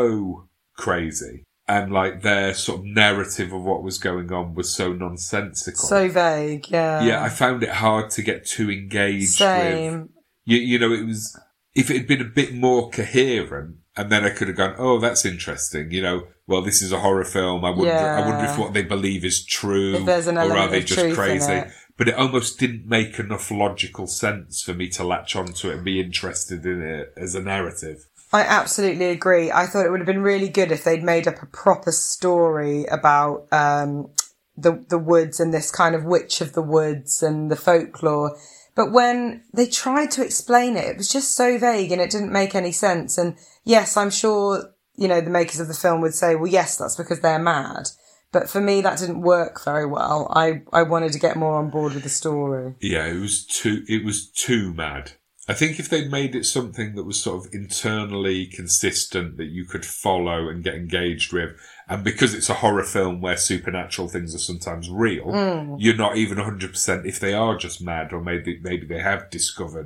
so crazy and like their sort of narrative of what was going on was so nonsensical. So vague, yeah. Yeah, I found it hard to get too engaged Same. with. You, you know, it was, if it had been a bit more coherent, and then I could have gone, oh, that's interesting. You know, well, this is a horror film. I wonder, Yeah. I wonder if what they believe is true, If there's an or are element they of just truth in crazy? it. But it almost didn't make enough logical sense for me to latch onto it and be interested in it as a narrative. I absolutely agree. I thought it would have been really good if they'd made up a proper story about um, the the woods and this kind of witch of the woods and the folklore. But when they tried to explain it, it was just so vague and it didn't make any sense. And yes, I'm sure, you know, the makers of the film would say, well, yes, that's because they're mad. But for me, that didn't work very well. I, I wanted to get more on board with the story. Yeah, it was too, it was too mad. I think if they'd made it something that was sort of internally consistent that you could follow and get engaged with, and because it's a horror film where supernatural things are sometimes real, Mm. you're not even one hundred percent if they are just mad or maybe maybe they have discovered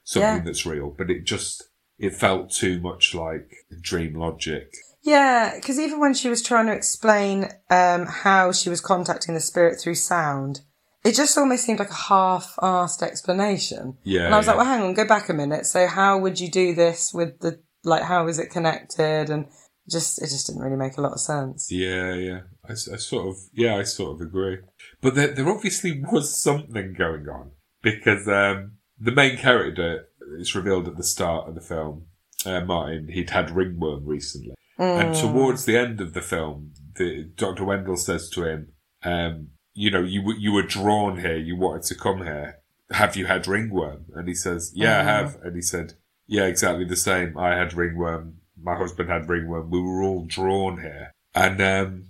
something Yeah. that's real, but it just, it felt too much like dream logic. Yeah, because even when she was trying to explain um, how she was contacting the spirit through sound, it just almost seemed like a half-assed explanation. Yeah. And I was yeah. like, well, hang on, go back a minute. So how would you do this with the, like, how is it connected? And just, it just didn't really make a lot of sense. Yeah, yeah. I, I sort of, yeah, I sort of agree. But there, there obviously was something going on because um, the main character, it's revealed at the start of the film, uh, Martin, he'd had ringworm recently. Mm. And towards the end of the film, the, Doctor Wendell says to him, um, you know, you, you were drawn here, you wanted to come here. Have you had ringworm? And he says, yeah, mm. I have. And he said, yeah, exactly the same. I had ringworm. My husband had ringworm. We were all drawn here. And um,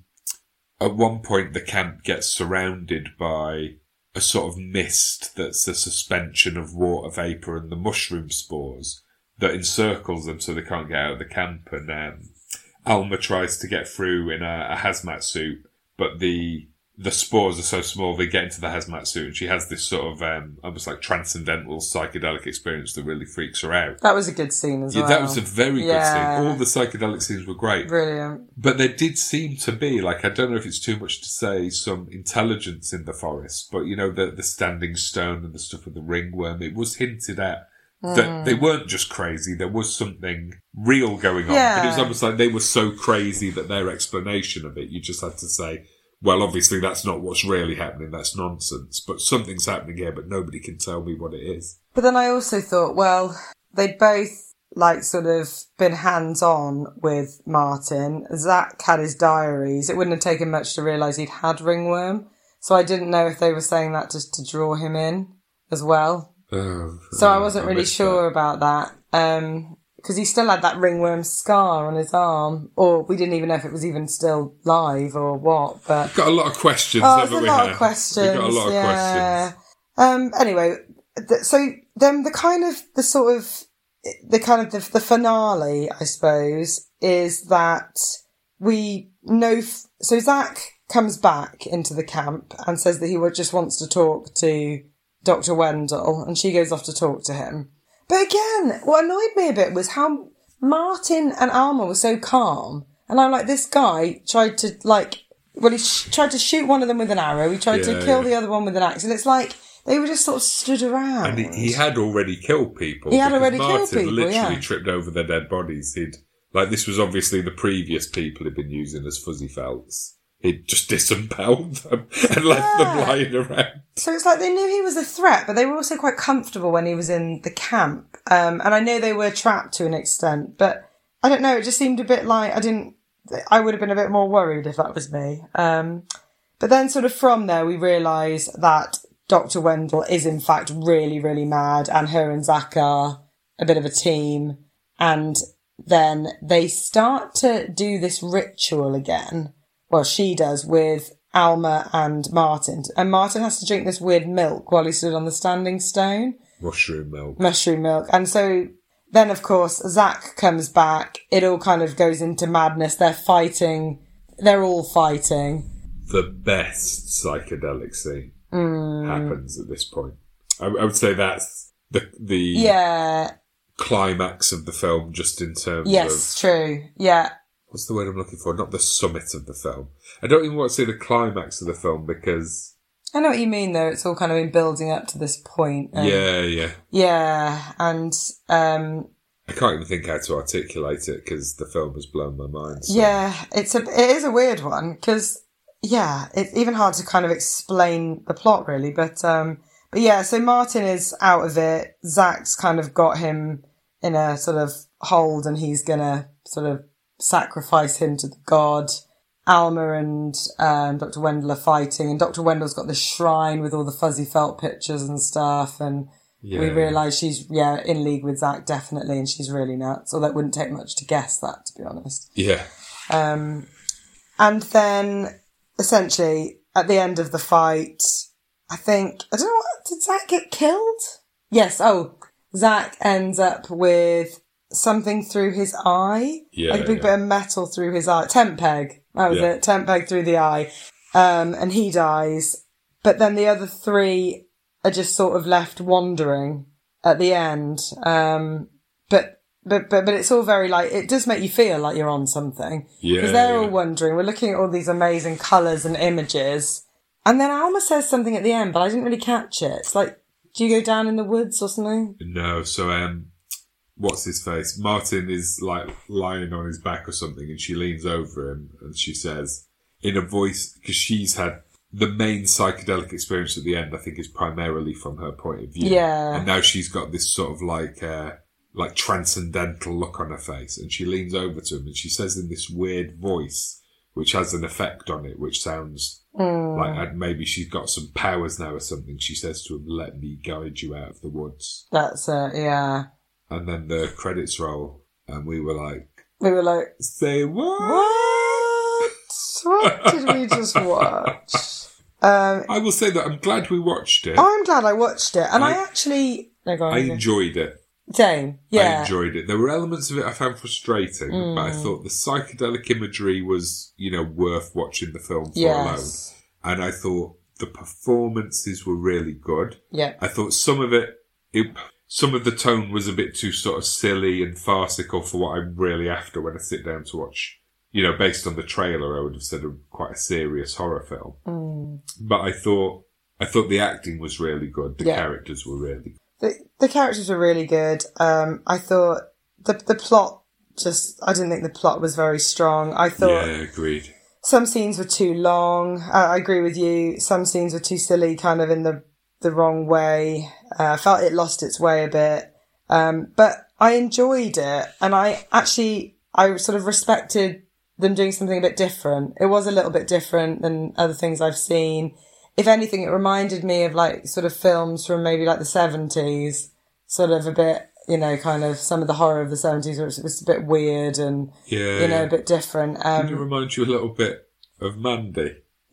at one point, the camp gets surrounded by a sort of mist that's a suspension of water vapour and the mushroom spores that encircles them so they can't get out of the camp. And um, Alma tries to get through in a, a hazmat suit, but the the spores are so small they get into the hazmat suit, and she has this sort of um, almost like transcendental psychedelic experience that really freaks her out. That was a good scene as yeah, well. That was a very yeah. good scene. All the psychedelic scenes were great. Brilliant. But there did seem to be, like, I don't know if it's too much to say, some intelligence in the forest, but, you know, the, the standing stone and the stuff with the ringworm, it was hinted at that mm. they weren't just crazy, there was something real going on. Yeah. And it was almost like they were so crazy that their explanation of it, you just had to say, well, obviously that's not what's really happening, that's nonsense, but something's happening here, but nobody can tell me what it is. But then I also thought, well, they'd both, like, sort of been hands-on with Martin. Zach had his diaries. It wouldn't have taken much to realise he'd had ringworm. So I didn't know if they were saying that just to draw him in as well. Oh, so I wasn't I really sure that. about that. Um, because he still had that ringworm scar on his arm. Or we didn't even know if it was even still live or what. But We've got a lot of questions, oh, haven't there's a we? lot Had? of questions. We've got a lot of yeah. questions. Um, anyway, th- so then the kind of, the sort of, the kind of, the, the finale, I suppose, is that we know, f- so Zach comes back into the camp and says that he just wants to talk to Doctor Wendell, and she goes off to talk to him. But again, what annoyed me a bit was how Martin and Alma were so calm. And I'm like, this guy tried to, like, well, he sh- tried to shoot one of them with an arrow. He tried yeah, to kill yeah. the other one with an axe. And it's like, they were just sort of stood around. And he, he had already killed people. He had already Martin killed people, literally yeah. tripped over their dead bodies. He'd, like, this was obviously the previous people he'd been using as fuzzy felts. He'd just disemboweled them and left yeah. them lying around. So it's like they knew he was a threat, but they were also quite comfortable when he was in the camp. Um, and I know they were trapped to an extent, but I don't know, it just seemed a bit like, I didn't, I would have been a bit more worried if that was me. Um, but then sort of from there, we realise that Doctor Wendell is in fact really, really mad, and her and Zach are a bit of a team. And then they start to do this ritual again. Well, she does with Alma and Martin. And Martin has to drink this weird milk while he stood on the standing stone. Mushroom milk. Mushroom milk. And so then, of course, Zach comes back. It all kind of goes into madness. They're fighting. They're all fighting. The best psychedelic scene mm. happens at this point. I, I would say that's the the yeah. climax of the film, just in terms yes, of... true. Yeah. What's the word I'm looking for? Not the summit of the film. I don't even want to say the climax of the film because... I know what you mean, though. It's all kind of been building up to this point. And yeah, yeah. Yeah, and... Um, I can't even think how to articulate it because the film has blown my mind. So. Yeah, it's a, it is a weird one because, yeah, it's even hard to kind of explain the plot, really. But, um, but yeah, so Martin is out of it. Zach's kind of got him in a sort of hold, and he's going to sort of sacrifice him to the god. Alma and um, Doctor Wendell are fighting, and Doctor Wendell's got this shrine with all the fuzzy felt pictures and stuff, and yeah. we realise she's, yeah, in league with Zach, definitely, and she's really nuts. Although it wouldn't take much to guess that, to be honest. Yeah. Um, and then, essentially, at the end of the fight, I think, I don't know, what, did Zach get killed? Yes, oh, Zach ends up with something through his eye. Yeah, like a big yeah. bit of metal through his eye. Tent peg. That was Yeah. it. Tent peg through the eye. Um, and he dies. But then the other three are just sort of left wandering. at the end. Um, but, but, but, but it's all very like, it does make you feel like you're on something. Yeah. Because they're yeah. all wondering, we're looking at all these amazing colours and images. And then Alma says something at the end, but I didn't really catch it. It's like, do you go down in the woods or something? No, so, um, what's his face? Martin is like lying on his back or something, and she leans over him and she says, in a voice, because she's had the main psychedelic experience at the end, I think, is primarily from her point of view. Yeah. And now she's got this sort of like, uh, like transcendental look on her face, and she leans over to him and she says in this weird voice, which has an effect on it, which sounds mm. like maybe she's got some powers now or something. She says to him, "Let me guide you out of the woods." That's it, yeah. And then the credits roll, and we were like, we were like, say what? What? What did we just watch? Um, I will say that I'm glad we watched it. I'm glad I watched it, and I, I actually, no, go on, I enjoyed it. Same, yeah. I enjoyed it. There were elements of it I found frustrating, mm. but I thought the psychedelic imagery was, you know, worth watching the film for yes. alone. And I thought the performances were really good. Yeah. I thought some of it, it, some of the tone was a bit too sort of silly and farcical for what I'm really after when I sit down to watch. You know, based on the trailer, I would have said a, quite a serious horror film. Mm. But I thought, I thought the acting was really good. The yeah. characters were really good. The, the characters were really good. Um, I thought the the plot just, I didn't think the plot was very strong. I thought... Yeah, agreed. Some scenes were too long. Uh, I agree with you. Some scenes were too silly, kind of in the, the wrong way. Uh, I felt it lost its way a bit. Um, but I enjoyed it. And I actually, I sort of respected them doing something a bit different. It was a little bit different than other things I've seen. If anything, it reminded me of like sort of films from maybe like the seventies, sort of a bit, you know, kind of some of the horror of the seventies where it was a bit weird and, yeah, you know, yeah. a bit different. Um, Did it remind you a little bit of Mandy?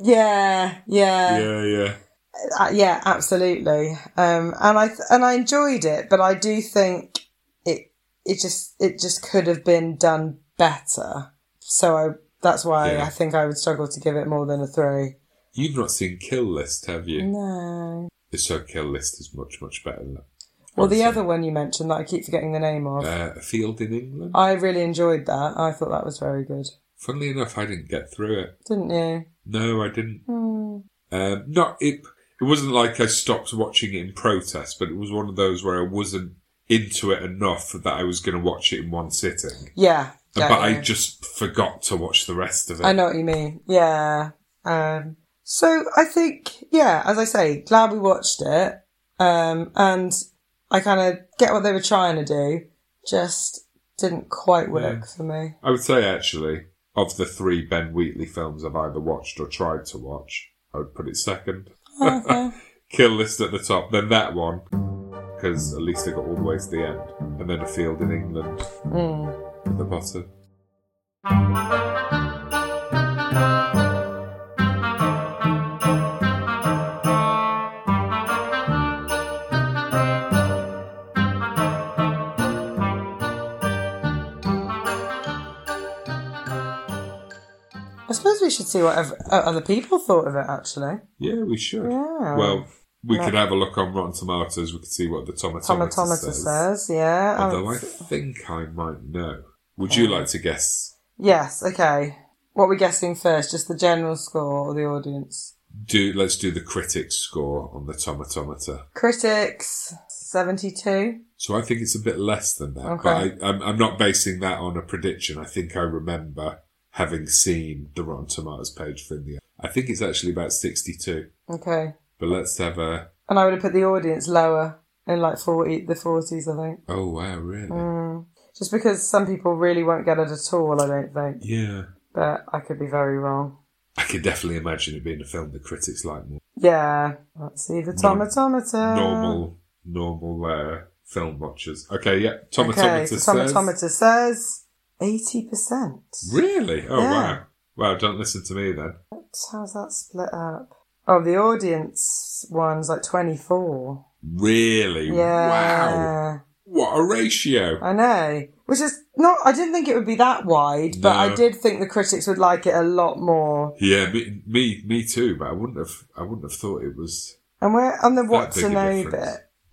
Yeah, yeah. Yeah, yeah. Uh, yeah, absolutely. Um, and I, th- and I enjoyed it, but I do think it, it just, it just could have been done better. So I, that's why Yeah. I think I would struggle to give it more than a three. You've not seen Kill List, have you? No. So Kill List is much, much better than that. Well, the other one you mentioned that I keep forgetting the name of. Uh, A Field in England? I really enjoyed that. I thought that was very good. Funnily enough, I didn't get through it. Didn't you? No, I didn't. Hmm. Um, not it. It wasn't like I stopped watching it in protest, but it was one of those where I wasn't into it enough that I was going to watch it in one sitting. Yeah. But yeah, I yeah. just forgot to watch the rest of it. I know what you mean. Yeah. Um, so I think, yeah, as I say, glad we watched it. Um, and I kind of get what they were trying to do. Just didn't quite work Yeah. for me. I would say, actually, of the three Ben Wheatley films I've either watched or tried to watch, I would put it second. Okay. Kill List at the top, then that one, because at least I got all the way to the end, and then A Field in England Mm. at the bottom. I suppose we should see what ev- uh, other people thought of it, actually. Yeah, we should. Yeah. Well, we No. could have a look on Rotten Tomatoes. We could see what the tomatometer, Tomatometer says. says, yeah. Although Um, I think I might know. Would you like to guess? Yes, okay. What are we guessing first? Just the general score or the audience? Do let's do the critics score on the tomatometer. Critics, seventy-two. So I think it's a bit less than that. Okay. But I, I'm, I'm not basing that on a prediction. I think I remember having seen the Rotten Tomatoes page for India. I think it's actually about sixty-two. Okay. But let's have a... And I would have put the audience lower, in like forty, the forties, I think. Oh, wow, really? Mm. Just because some people really won't get it at all, I don't think. Yeah. But I could be very wrong. I could definitely imagine it being a film the critics like more. Yeah. Let's see the tomatometer. Normal, normal uh, film watchers. Okay, yeah. Tomatometer Okay, so says... tomatometer says eighty percent. Really? Oh, Yeah. wow. Wow, don't listen to me then. How's that split up? Oh, the audience one's like twenty-four. Really? Yeah. Wow. What a ratio. I know. Which is not, I didn't think it would be that wide, but No. I did think the critics would like it a lot more. Yeah, me, me, me too. But I wouldn't have, I wouldn't have thought it was. And we're on the what big to a know difference. bit.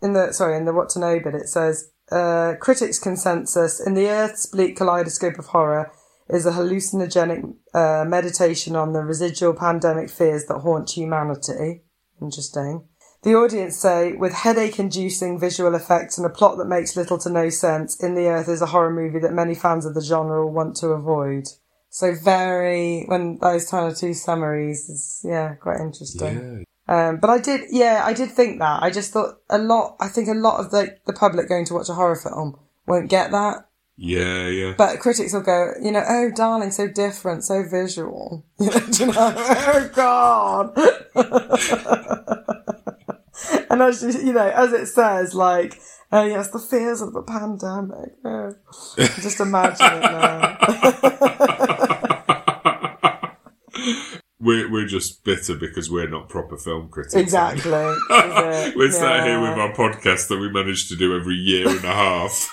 in the, sorry, in the what to know bit, it says, uh, critics' consensus, in the Earth's bleak kaleidoscope of horror is a hallucinogenic uh, meditation on the residual pandemic fears that haunt humanity. Interesting. The audience say, with headache-inducing visual effects and a plot that makes little to no sense, In the Earth is a horror movie that many fans of the genre will want to avoid. So very, when those kind of two summaries, is, yeah, quite interesting. Yeah. Um, but I did, yeah, I did think that. I just thought a lot, I think a lot of the, the public going to watch a horror film won't get that. Yeah, yeah. But critics will go, you know, oh, darling, so different, so visual. You know, do you know? Oh, God. And as you, you know, as it says, like, oh, yes, the fears of the pandemic. Oh. Just imagine it now. We're, we're just bitter because we're not proper film critics. Exactly. We're sat yeah. here with our podcast that we managed to do every year and a half.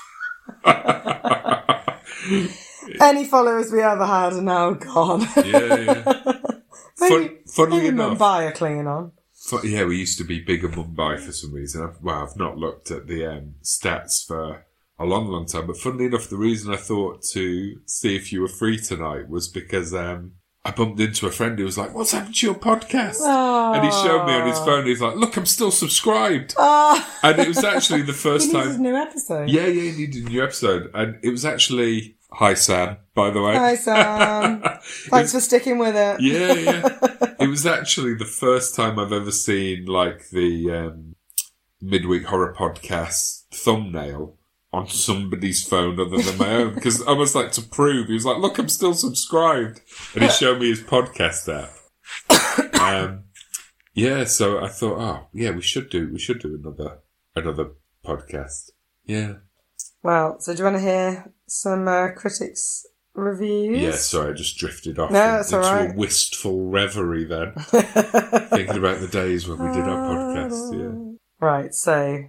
Any followers we ever had are now gone. Yeah, yeah. maybe, Fun, funnily maybe enough, Mumbai are clinging on. Fun, yeah, we used to be bigger Mumbai for some reason. I've, well, I've not looked at the um, stats for a long, long time. But funnily enough, the reason I thought to see if you were free tonight was because um, I bumped into a friend who was like, "What's happened to your podcast?" Oh. And he showed me on his phone. He's like, "Look, I'm still subscribed." Oh. And it was actually the first he time. needs a new episode. Yeah, yeah, he needed a new episode, and it was actually hi Sam, by the way. Hi Sam. Thanks for sticking with it. Yeah, yeah. It was actually the first time I've ever seen like the um, Midweek Horror Podcast thumbnail on somebody's phone other than my own, because almost like to prove, he was like, "Look, I'm still subscribed," and he showed me his podcast app. um, yeah, so I thought, oh, yeah, we should do, we should do another, another podcast. Yeah. Well, so do you want to hear some uh, critics' reviews? Yeah, sorry, I just drifted off no, in, that's into all right. a wistful reverie then, thinking about the days when we did our podcast. Yeah. Right, so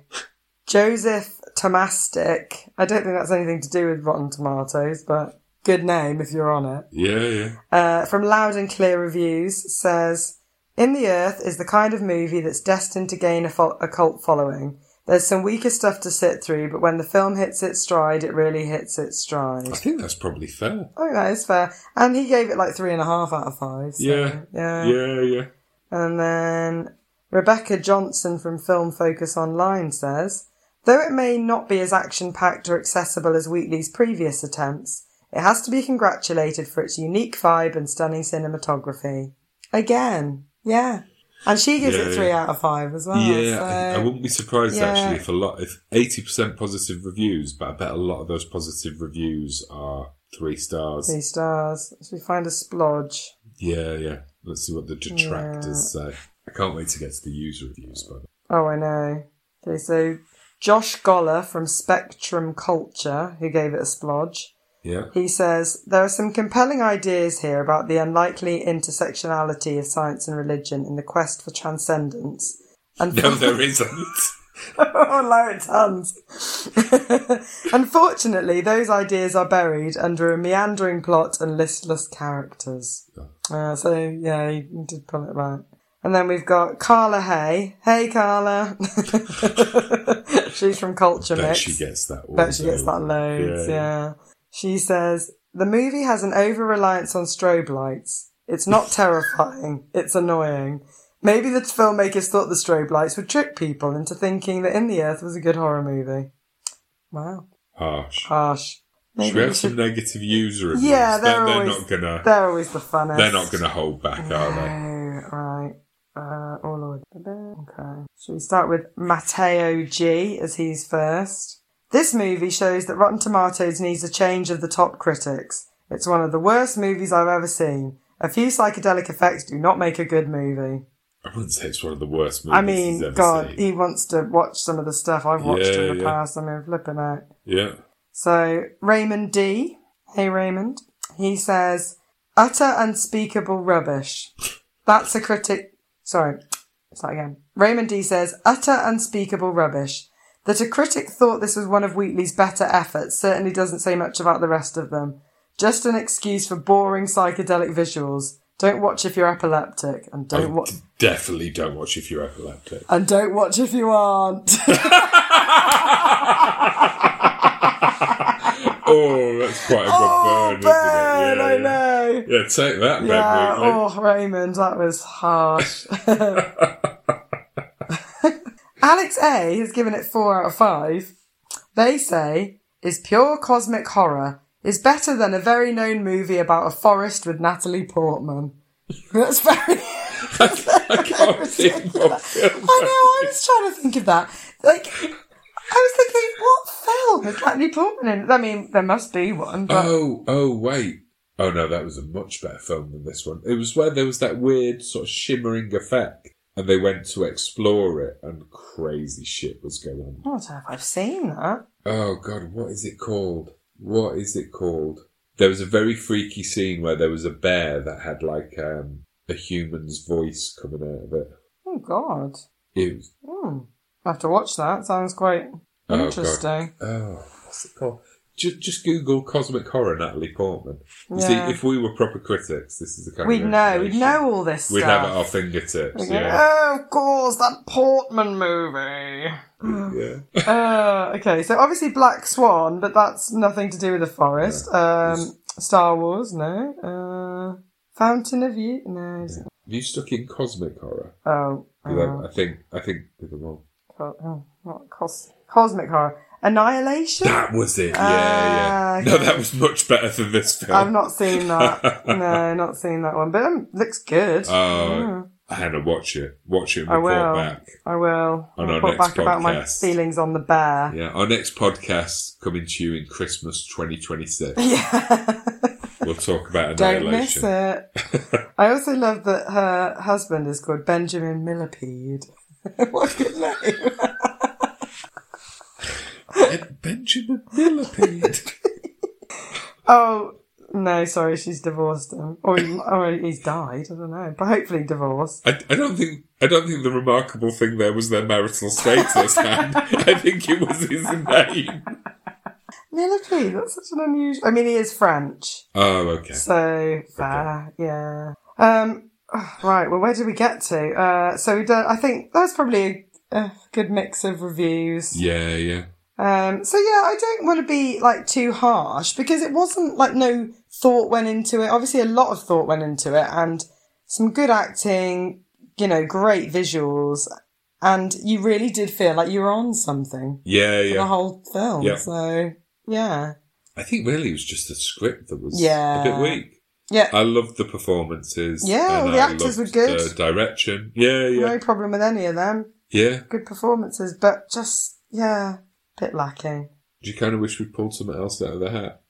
Joseph Tomastic. I don't think that's anything to do with Rotten Tomatoes, but good name if you're on it. Yeah, yeah. Uh, from Loud and Clear Reviews says, In the Earth is the kind of movie that's destined to gain a, fo- a cult following. There's some weaker stuff to sit through, but when the film hits its stride, it really hits its stride. I think that's probably fair. I think that is fair. And he gave it like three and a half out of five. So, yeah. Yeah. Yeah, yeah. And then Rebecca Johnson from Film Focus Online says, though it may not be as action-packed or accessible as Wheatley's previous attempts, it has to be congratulated for its unique vibe and stunning cinematography. Again, yeah. And she gives yeah, it three yeah. out of five as well. Yeah, so, I, I wouldn't be surprised yeah. actually if a lot, if eighty percent positive reviews, but I bet a lot of those positive reviews are three stars. Three stars. Should we find a splodge? Yeah, yeah. Let's see what the detractors Yeah. say. I can't wait to get to the user reviews, by the way. Oh, I know. Okay, so Josh Goller from Spectrum Culture, who gave it a splodge. Yeah. He says, there are some compelling ideas here about the unlikely intersectionality of science and religion in the quest for transcendence. And No, there isn't. oh, no, tons. Unfortunately, those ideas are buried under a meandering plot and listless characters. Oh. Uh, so, yeah, you did pull it back. And then we've got Carla Hay. Hey, Carla. She's from Culture Bet Mix. she gets that all Bet she gets day. that loads, Yeah. yeah. She says, the movie has an over-reliance on strobe lights. It's not terrifying. It's annoying. Maybe the filmmakers thought the strobe lights would trick people into thinking that In the Earth was a good horror movie. Wow. Harsh. Harsh. Maybe Should we have we some should- negative user reviews? Yeah, they're, they're, always, not gonna. They're always the funnest. They're not gonna hold back, are they? No, right. Uh, oh Lord. Okay. Shall we start with Matteo G, as he's first? This movie shows that Rotten Tomatoes needs a change of the top critics. It's one of the worst movies I've ever seen. A few psychedelic effects do not make a good movie. I wouldn't say it's one of the worst movies I mean, he's ever God, seen. he wants to watch some of the stuff I've watched Yeah, in the yeah. past. I mean, flipping out. Yeah. So, Raymond D. Hey, Raymond. He says, utter unspeakable rubbish. That's a critic... Sorry, start again. Raymond D. says, utter unspeakable rubbish. That a critic thought this was one of Wheatley's better efforts certainly doesn't say much about the rest of them. Just an excuse for boring psychedelic visuals. Don't watch if you're epileptic, and don't I watch. Definitely don't watch if you're epileptic. And don't watch if you aren't. Oh, that's quite a good Oh, burn, burn, isn't it? I know. Yeah, take that, Ben Yeah, Wheatley. oh, Raymond, that was harsh. Alex A has given it four out of five. They say, is pure cosmic horror, is better than a very known movie about a forest with Natalie Portman. That's very... I can't think what film I know, I was trying to think of that. Like, I was thinking, what film is Natalie Portman in? I mean, there must be one, but... Oh, oh, wait. Oh, no, that was a much better film than this one. It was where there was that weird sort of shimmering effect, and they went to explore it, and crazy shit was going on. I don't know if I've seen that. Oh, God, what is it called? What is it called? There was a very freaky scene where there was a bear that had, like, um, a human's voice coming out of it. Oh, God. It was... Hmm. I have to watch that. Sounds quite Oh, interesting. God. Oh, what's it called? Just, just Google cosmic horror Natalie Portman. You Yeah. see, if we were proper critics, this is the kind We'd of know. We'd information know all this we'd stuff. have at our fingertips. We'd go, Yeah, oh, of course, that Portman movie. yeah. uh, okay, so obviously Black Swan, but that's nothing to do with the forest. Yeah. Um, Star Wars, no. Uh, Fountain of Youth, no. Have you stuck in cosmic horror? Oh, 'Cause oh, I, I think I think they're wrong. co- oh, not cos- cosmic horror. Annihilation. That was it. Yeah, Ah, yeah. No, okay. that was much better than this film. I've not seen that. No, not seen that one, but um, looks good. Oh, Hannah, watch it. Watch it and I report will. back. I will. On I'll our report next back about my podcast. feelings on the bear. Yeah, our next podcast coming to you in Christmas twenty twenty-six. Yeah. We'll talk about Don't miss Annihilation. it. I also love that her husband is called Benjamin Millipede. What a good name. Ben- Benjamin Millipede. Oh, no, sorry, she's divorced him. Or, he, or he's died, I don't know. But hopefully divorced. I, I don't think I don't think the remarkable thing there was their marital status. And I think it was his name. Millipede, that's such an unusual... I mean, he is French. Oh, okay. So, fair, yeah. Um, oh, right, well, where did we get to? Uh, so we done, I think that's probably a, a good mix of reviews. Yeah, yeah. Um, so yeah, I don't want to be like too harsh because it wasn't like no thought went into it. Obviously a lot of thought went into it and some good acting, you know, great visuals. And you really did feel like you were on something Yeah, for the yeah. whole film. Yeah. So, yeah. I think really it was just the script that was Yeah. a bit weak. Yeah. I loved the performances. Yeah, and all the I actors loved were good. The direction. Yeah, yeah. No problem with any of them. Yeah. Good performances, but just, yeah, a bit lacking. Do you kind of wish we'd pulled something else out of the hat?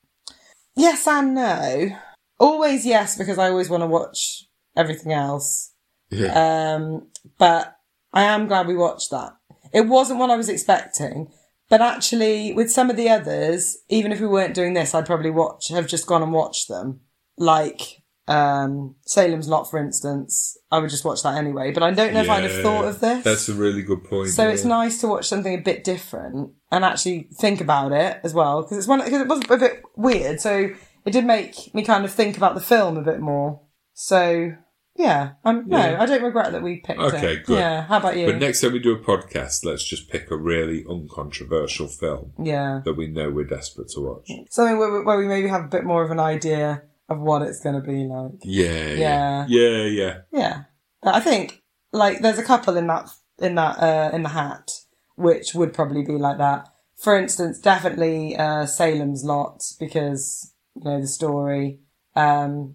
Yes and no. Always yes, because I always want to watch everything else. Yeah. Um, but I am glad we watched that. It wasn't what I was expecting, but actually with some of the others, even if we weren't doing this, I'd probably watch, have just gone and watched them. Like, um, Salem's Lot, for instance. I would just watch that anyway, but I don't know if I'd have Yeah, thought of this. That's a really good point. So yeah. it's nice to watch something a bit different and actually think about it as well, because it's one, because it was a bit weird. So it did make me kind of think about the film a bit more. So yeah, um, no, Yeah. I don't regret that we picked it. Okay, good. Yeah, how about you? But next time we do a podcast, let's just pick a really uncontroversial film yeah, that we know we're desperate to watch. something where, where we maybe have a bit more of an idea of what it's going to be like. Yeah, Yeah. yeah, yeah, yeah. Yeah, but I think like there's a couple in that in that uh, in the hat which would probably be like that. For instance, definitely uh, Salem's Lot because you know the story. Um,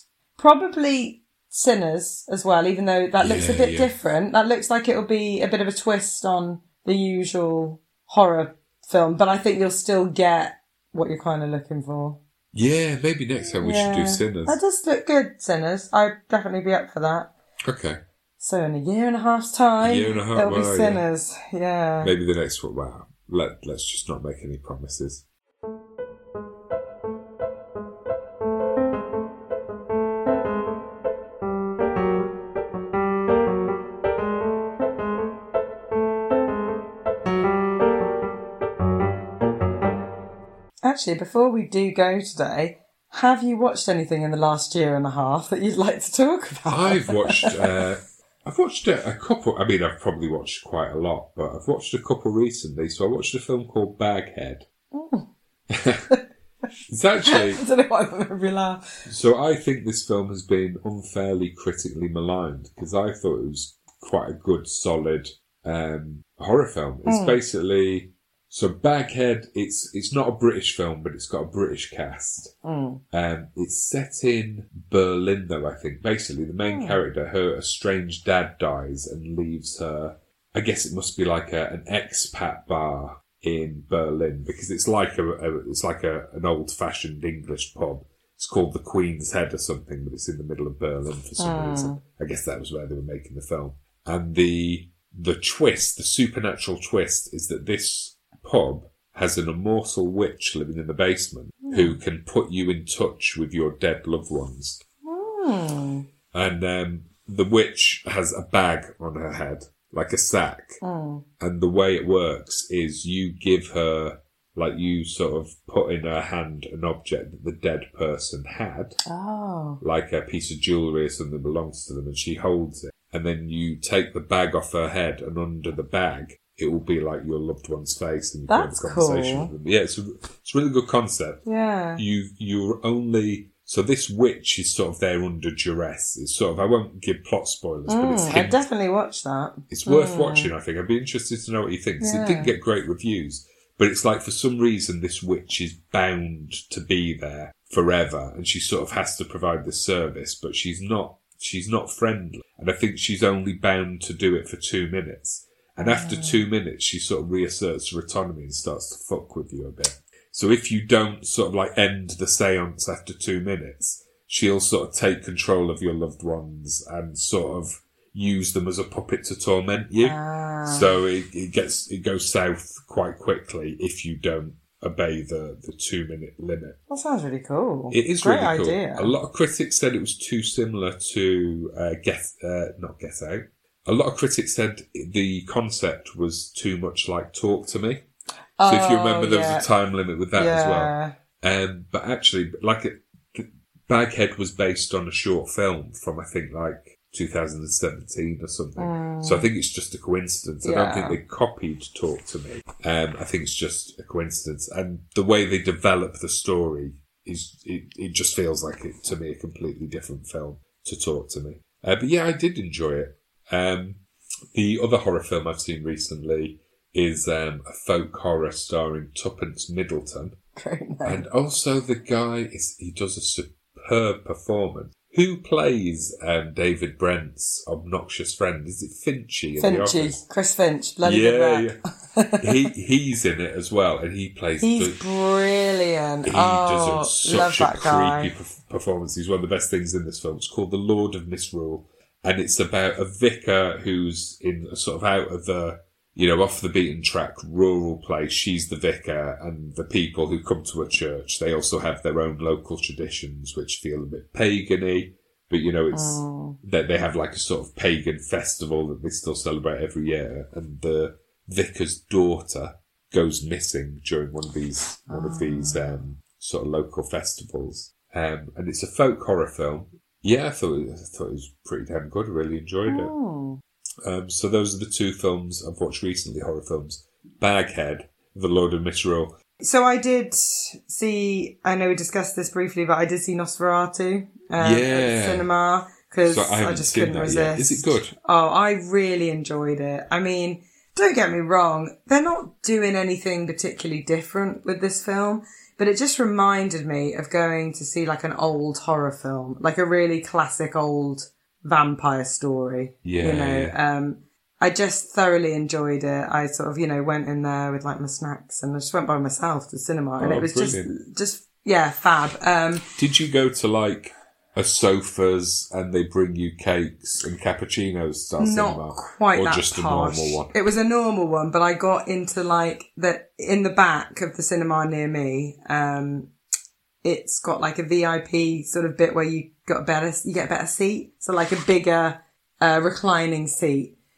probably Sinners as well, even though that looks a Yeah, bit yeah. different. That looks like it'll be a bit of a twist on the usual horror film, but I think you'll still get what you're kind of looking for. Yeah, maybe next time we should do Yeah. Sinners. That does look good, Sinners. I'd definitely be up for that. Okay. So in a year and a half's time, A year and a half, it'll be wow, yeah. Sinners. Yeah. Maybe the next one. Wow. Let, let's just not make any promises. Actually, before we do go today, Have you watched anything in the last year and a half that you'd like to talk about? I've watched... Uh, I've watched a, a couple... I mean, I've probably watched quite a lot, but I've watched a couple recently. So I watched a film called Baghead. Oh. It's actually... I don't know why that made me laugh. So I think this film has been unfairly critically maligned because I thought it was quite a good, solid um, horror film. It's mm. basically... So Baghead, it's it's not a British film, but it's got a British cast. Mm. Um, it's set in Berlin, though, I think. Basically, the main mm. character, her estranged dad dies and leaves her... I guess it must be like a, an expat bar in Berlin, because it's like a, a it's like a, an old-fashioned English pub. It's called the Queen's Head or something, but it's in the middle of Berlin for some mm. reason. I guess that was where they were making the film. And the the twist, the supernatural twist, is that this pub has an immortal witch living in the basement mm. who can put you in touch with your dead loved ones. Mm. And um, the witch has a bag on her head, like a sack. Mm. And the way it works is you give her, like you sort of put in her hand an object that the dead person had, oh. like a piece of jewellery or something that belongs to them, and she holds it. And then you take the bag off her head, and under the bag it will be like your loved one's face, and you can have a conversation cool. with them. Yeah, it's a, it's a really good concept. Yeah. You, you're only, so this witch is sort of there under duress. It's sort of, I won't give plot spoilers, mm, but it's I'd definitely watch that. It's worth mm. watching, I think. I'd be interested to know what you think. 'Cause Yeah. It didn't get great reviews, but it's like for some reason this witch is bound to be there forever, and she sort of has to provide this service, but she's not, she's not friendly. And I think she's only bound to do it for two minutes. And after two minutes, she sort of reasserts her autonomy and starts to fuck with you a bit. So if you don't sort of like end the seance after two minutes, she'll sort of take control of your loved ones and sort of use them as a puppet to torment you. Ah. So it, it gets, it goes south quite quickly if you don't obey the, the two minute limit. That sounds really cool. It is Great really cool. idea. A lot of critics said it was too similar to uh, Get, uh, not Get Out. A lot of critics said the concept was too much like Talk to Me. So oh, if you remember, there yeah. was a time limit with that yeah. as well. Um, but actually, like it, Baghead was based on a short film from, I think, like two thousand seventeen or something. Mm. So I think it's just a coincidence. I yeah. don't think they copied Talk to Me. Um, I think it's just a coincidence. And the way they develop the story is, it, it just feels like it, to me, a completely different film to Talk to Me. Uh, but yeah, I did enjoy it. Um, the other horror film I've seen recently is um, a folk horror starring Tuppence Middleton. Great name. And also the guy, is he does a superb performance. Who plays um, David Brent's obnoxious friend? Is it Finchy? In The Office? Chris Finch. Bloody yeah, good yeah. he He's in it as well, and he plays... He's the, brilliant. He oh, does such love a that guy. creepy performance. He's one of the best things in this film. It's called The Lord of Misrule. And it's about a vicar who's in a sort of out of the, you know, off the beaten track rural place. She's the vicar, and the people who come to her church, they also have their own local traditions, which feel a bit pagan-y. But, you know, it's, oh. that they have like a sort of pagan festival that they still celebrate every year. And the vicar's daughter goes missing during one of these, one of these, um, sort of local festivals. Um, and it's a folk horror film. Yeah, I thought, it, I thought it was pretty damn good. I really enjoyed it. Oh. Um, so those are the two films I've watched recently, horror films. Baghead, The Lord of Misrule. So I did see, I know we discussed this briefly, but I did see Nosferatu um, Yeah. at the cinema because So I I, haven't just seen couldn't that resist. yet. Is it good? Oh, I really enjoyed it. I mean, don't get me wrong, they're not doing anything particularly different with this film. But it just reminded me of going to see like an old horror film, like a really classic old vampire story. Yeah, You know, yeah. um, I just thoroughly enjoyed it. I sort of, you know, went in there with like my snacks and I just went by myself to the cinema and Oh, it was brilliant. just, just, yeah, fab. Um, Did you go to like a Sofas and they bring you cakes and cappuccinos style not cinema? quite or that just posh. a normal one? It was a normal one, but I got into like the in the back of the cinema near me. Um, it's got like a V I P sort of bit where you got a better, you get a better seat, so like a bigger uh, reclining seat.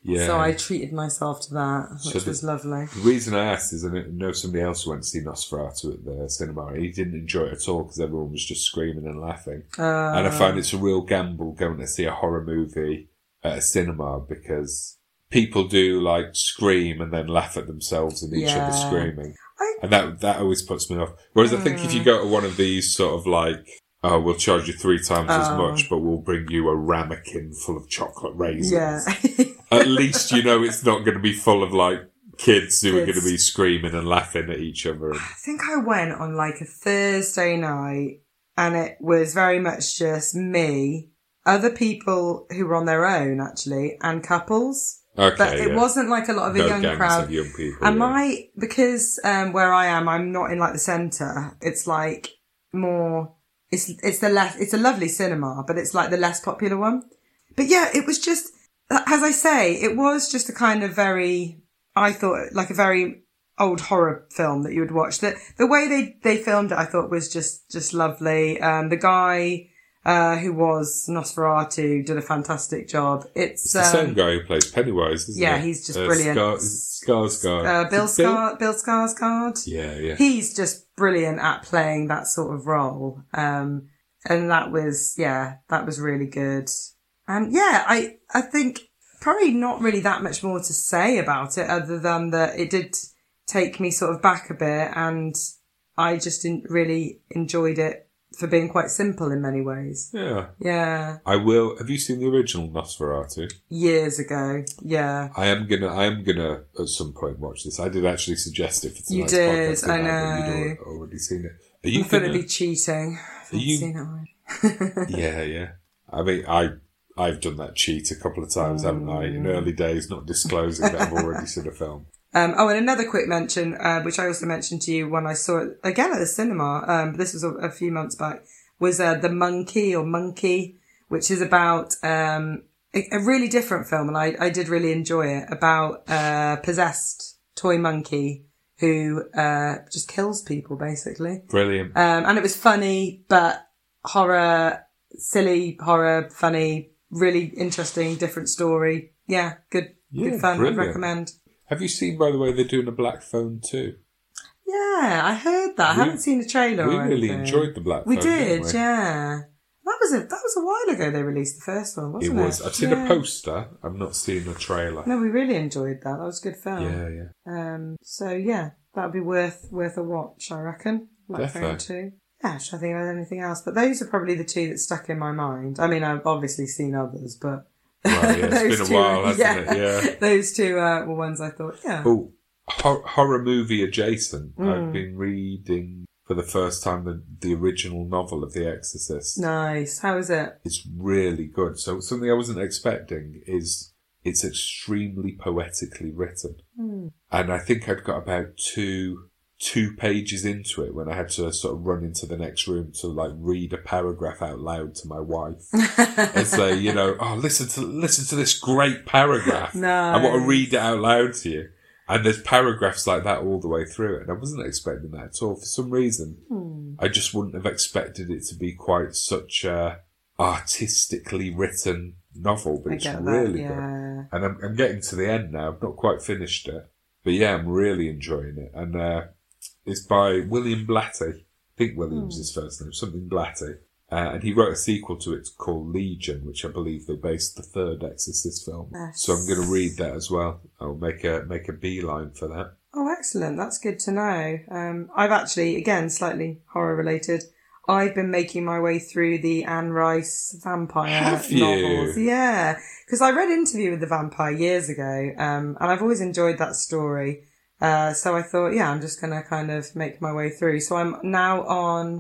Yeah. So I treated myself to that, which So the- was lovely. The reason I asked is I know somebody else who went to see Nosferatu at the cinema, and he didn't enjoy it at all because everyone was just screaming and laughing. Uh, And I find it's a real gamble going to see a horror movie at a cinema because people do like scream and then laugh at themselves and each Yeah. other screaming. I- And that that always puts me off. Whereas I think if you go to one of these sort of like, oh, we'll charge you three times as Oh. much, but we'll bring you a ramekin full of chocolate raisins. Yeah. At least you know it's not going to be full of like kids who are Kids. going to be screaming and laughing at each other. And, I think I went on like a Thursday night and it was very much just me, other people who were on their own actually, and couples. okay, But it yeah. wasn't like a lot of a no young gangs crowd. of young people. And yeah. my, because um, where I am, I'm not in like the centre. It's like more, it's it's the less, it's a lovely cinema, but it's like the less popular one. But yeah, it was just, as I say, it was just a kind of very, I thought, like a very old horror film that you would watch. The, the way they, they filmed it, I thought was just, just lovely. Um, the guy, uh, who was Nosferatu did a fantastic job. It's, It's the um, same guy who plays Pennywise, isn't yeah, it? he's just Uh, brilliant. Scar- Skarsgård. uh, Bill Is it Scar, Bill Skarsgård. Yeah, yeah. He's just brilliant at playing that sort of role. Um, and that was, yeah, that was really good. And yeah, I, I think probably not really that much more to say about it other than that it did take me sort of back a bit and I just didn't really enjoyed it for being quite simple in many ways. Yeah. Yeah. I will. Have you seen the original Nosferatu? Years ago. Yeah. I am gonna. I am gonna at some point watch this. I did actually suggest it for tonight's You did, podcast. I didn't know. But you'd al- already seen it. Are you I thought gonna? it'd be cheating. Are you? Seen it already. Yeah, yeah. I mean, I I've done that cheat a couple of times, haven't I? In early days, not disclosing that I've already seen a film. Um, oh, and another quick mention, uh, which I also mentioned to you when I saw it again at the cinema, um, but this was a, a few months back, was uh, The Monkey or Monkey, which is about um, a, a really different film, and I, I did really enjoy it, about a possessed toy monkey who uh, just kills people, basically. Brilliant. Um, and it was funny, but horror, silly horror, funny, really interesting, different story. Yeah, good, Yeah, good fun. I'd brilliant. recommend. Have you seen, by the way, they're doing a Black Phone too? Yeah, I heard that. I We- haven't seen the trailer. We or really anything. enjoyed the Black We Phone. did, didn't we? yeah. That was a that was a while ago. They released the first one, It wasn't it? was. I've seen Yeah. a poster. I've not seen a trailer. No, we really enjoyed that. That was a good film. Yeah, yeah. Um. So yeah, that'd be worth worth a watch, I reckon. Like Defo. Phone two. Yeah, should I think about anything else? But those are probably the two that stuck in my mind. I mean, I've obviously seen others, but Well, yeah, those it's been a two- while, hasn't yeah, it? Yeah. those two uh, were ones I thought, yeah. Oh, hor- horror movie adjacent. Mm. I've been reading for the first time the, the original novel of The Exorcist. Nice. How is it? It's really good. So something I wasn't expecting is it's extremely poetically written. Hmm. And I think I'd got about two two pages into it when I had to sort of run into the next room to like read a paragraph out loud to my wife and say, you know, oh, listen to listen to this great paragraph. I want to Nice. read it out loud to you. And there's paragraphs like that all the way through it. And I wasn't expecting that at all. For some reason, Hmm. I just wouldn't have expected it to be quite such a artistically written novel, but I it's get that, really yeah. good. And I'm, I'm getting to the end now. I've not quite finished it. But yeah, I'm really enjoying it. And uh, it's by William Blatty. I think William's his first name, something Blatty. Uh, and he wrote a sequel to it called Legion, which I believe they based the third Exorcist film. Yes. So I'm going to read that as well. I'll make a make a beeline for that. Oh, excellent. That's good to know. Um, I've actually, again, slightly horror related, I've been making my way through the Anne Rice vampire Have you? novels. Yeah. Because I read Interview with the Vampire years ago, um, and I've always enjoyed that story. Uh, so I thought, yeah, I'm just going to kind of make my way through. So I'm now on,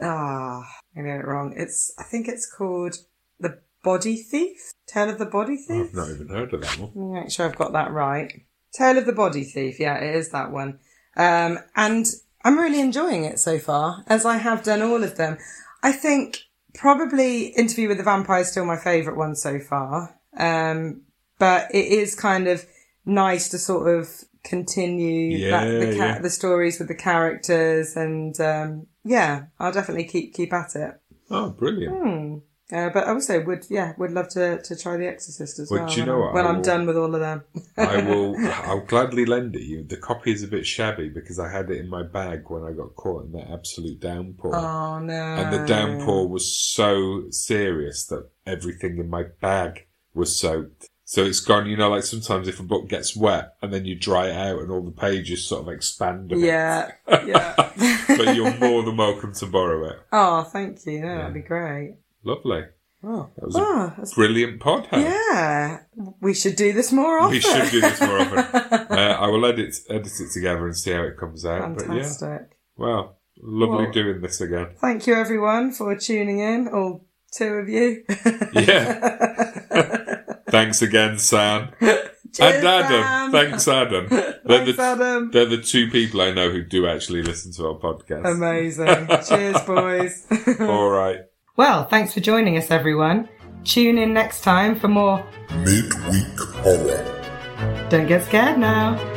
ah, I get it wrong. It's, I think it's called The Body Thief? Tale of the Body Thief? I've not even heard of that one. Let me make sure I've got that right. Tale of the Body Thief. Yeah, it is that one. Um, and I'm really enjoying it so far, as I have done all of them. I think probably Interview with the Vampire is still my favourite one so far. Um, but it is kind of nice to sort of continue Yeah, that, the, ca- yeah. the stories with the characters, and um, yeah, I'll definitely keep keep at it. Oh, brilliant. Hmm. Uh, but also would yeah would love to, to try The Exorcist as well. Well, do you when know I'm, what? when I I'm will- done with all of them. I will. I'll gladly lend it you. The copy is a bit shabby because I had it in my bag when I got caught in that absolute downpour. Oh no! And the downpour was so serious that everything in my bag was soaked. So it's gone, you know, like sometimes if a book gets wet and then you dry it out and all the pages sort of expand a bit. Yeah, yeah. But you're more than welcome to borrow it. Oh, thank you. No, Yeah. that'd be great. Lovely. Oh, That was oh, a that's- brilliant pod, Hannah. yeah. We should do this more often. We should do this more often. uh, I will edit, edit it together and see how it comes out. Fantastic. But yeah, well, lovely Well- doing this again. Thank you, everyone, for tuning in. All two of you. Yeah. Thanks again, Sam. Cheers, and Adam. Sam. Thanks, Adam. They're, Thanks, the, Adam. they're the two people I know who do actually listen to our podcast. Amazing. Cheers, boys. All right. Well, thanks for joining us, everyone. Tune in next time for more Midweek Horror. Don't Get Scared Now.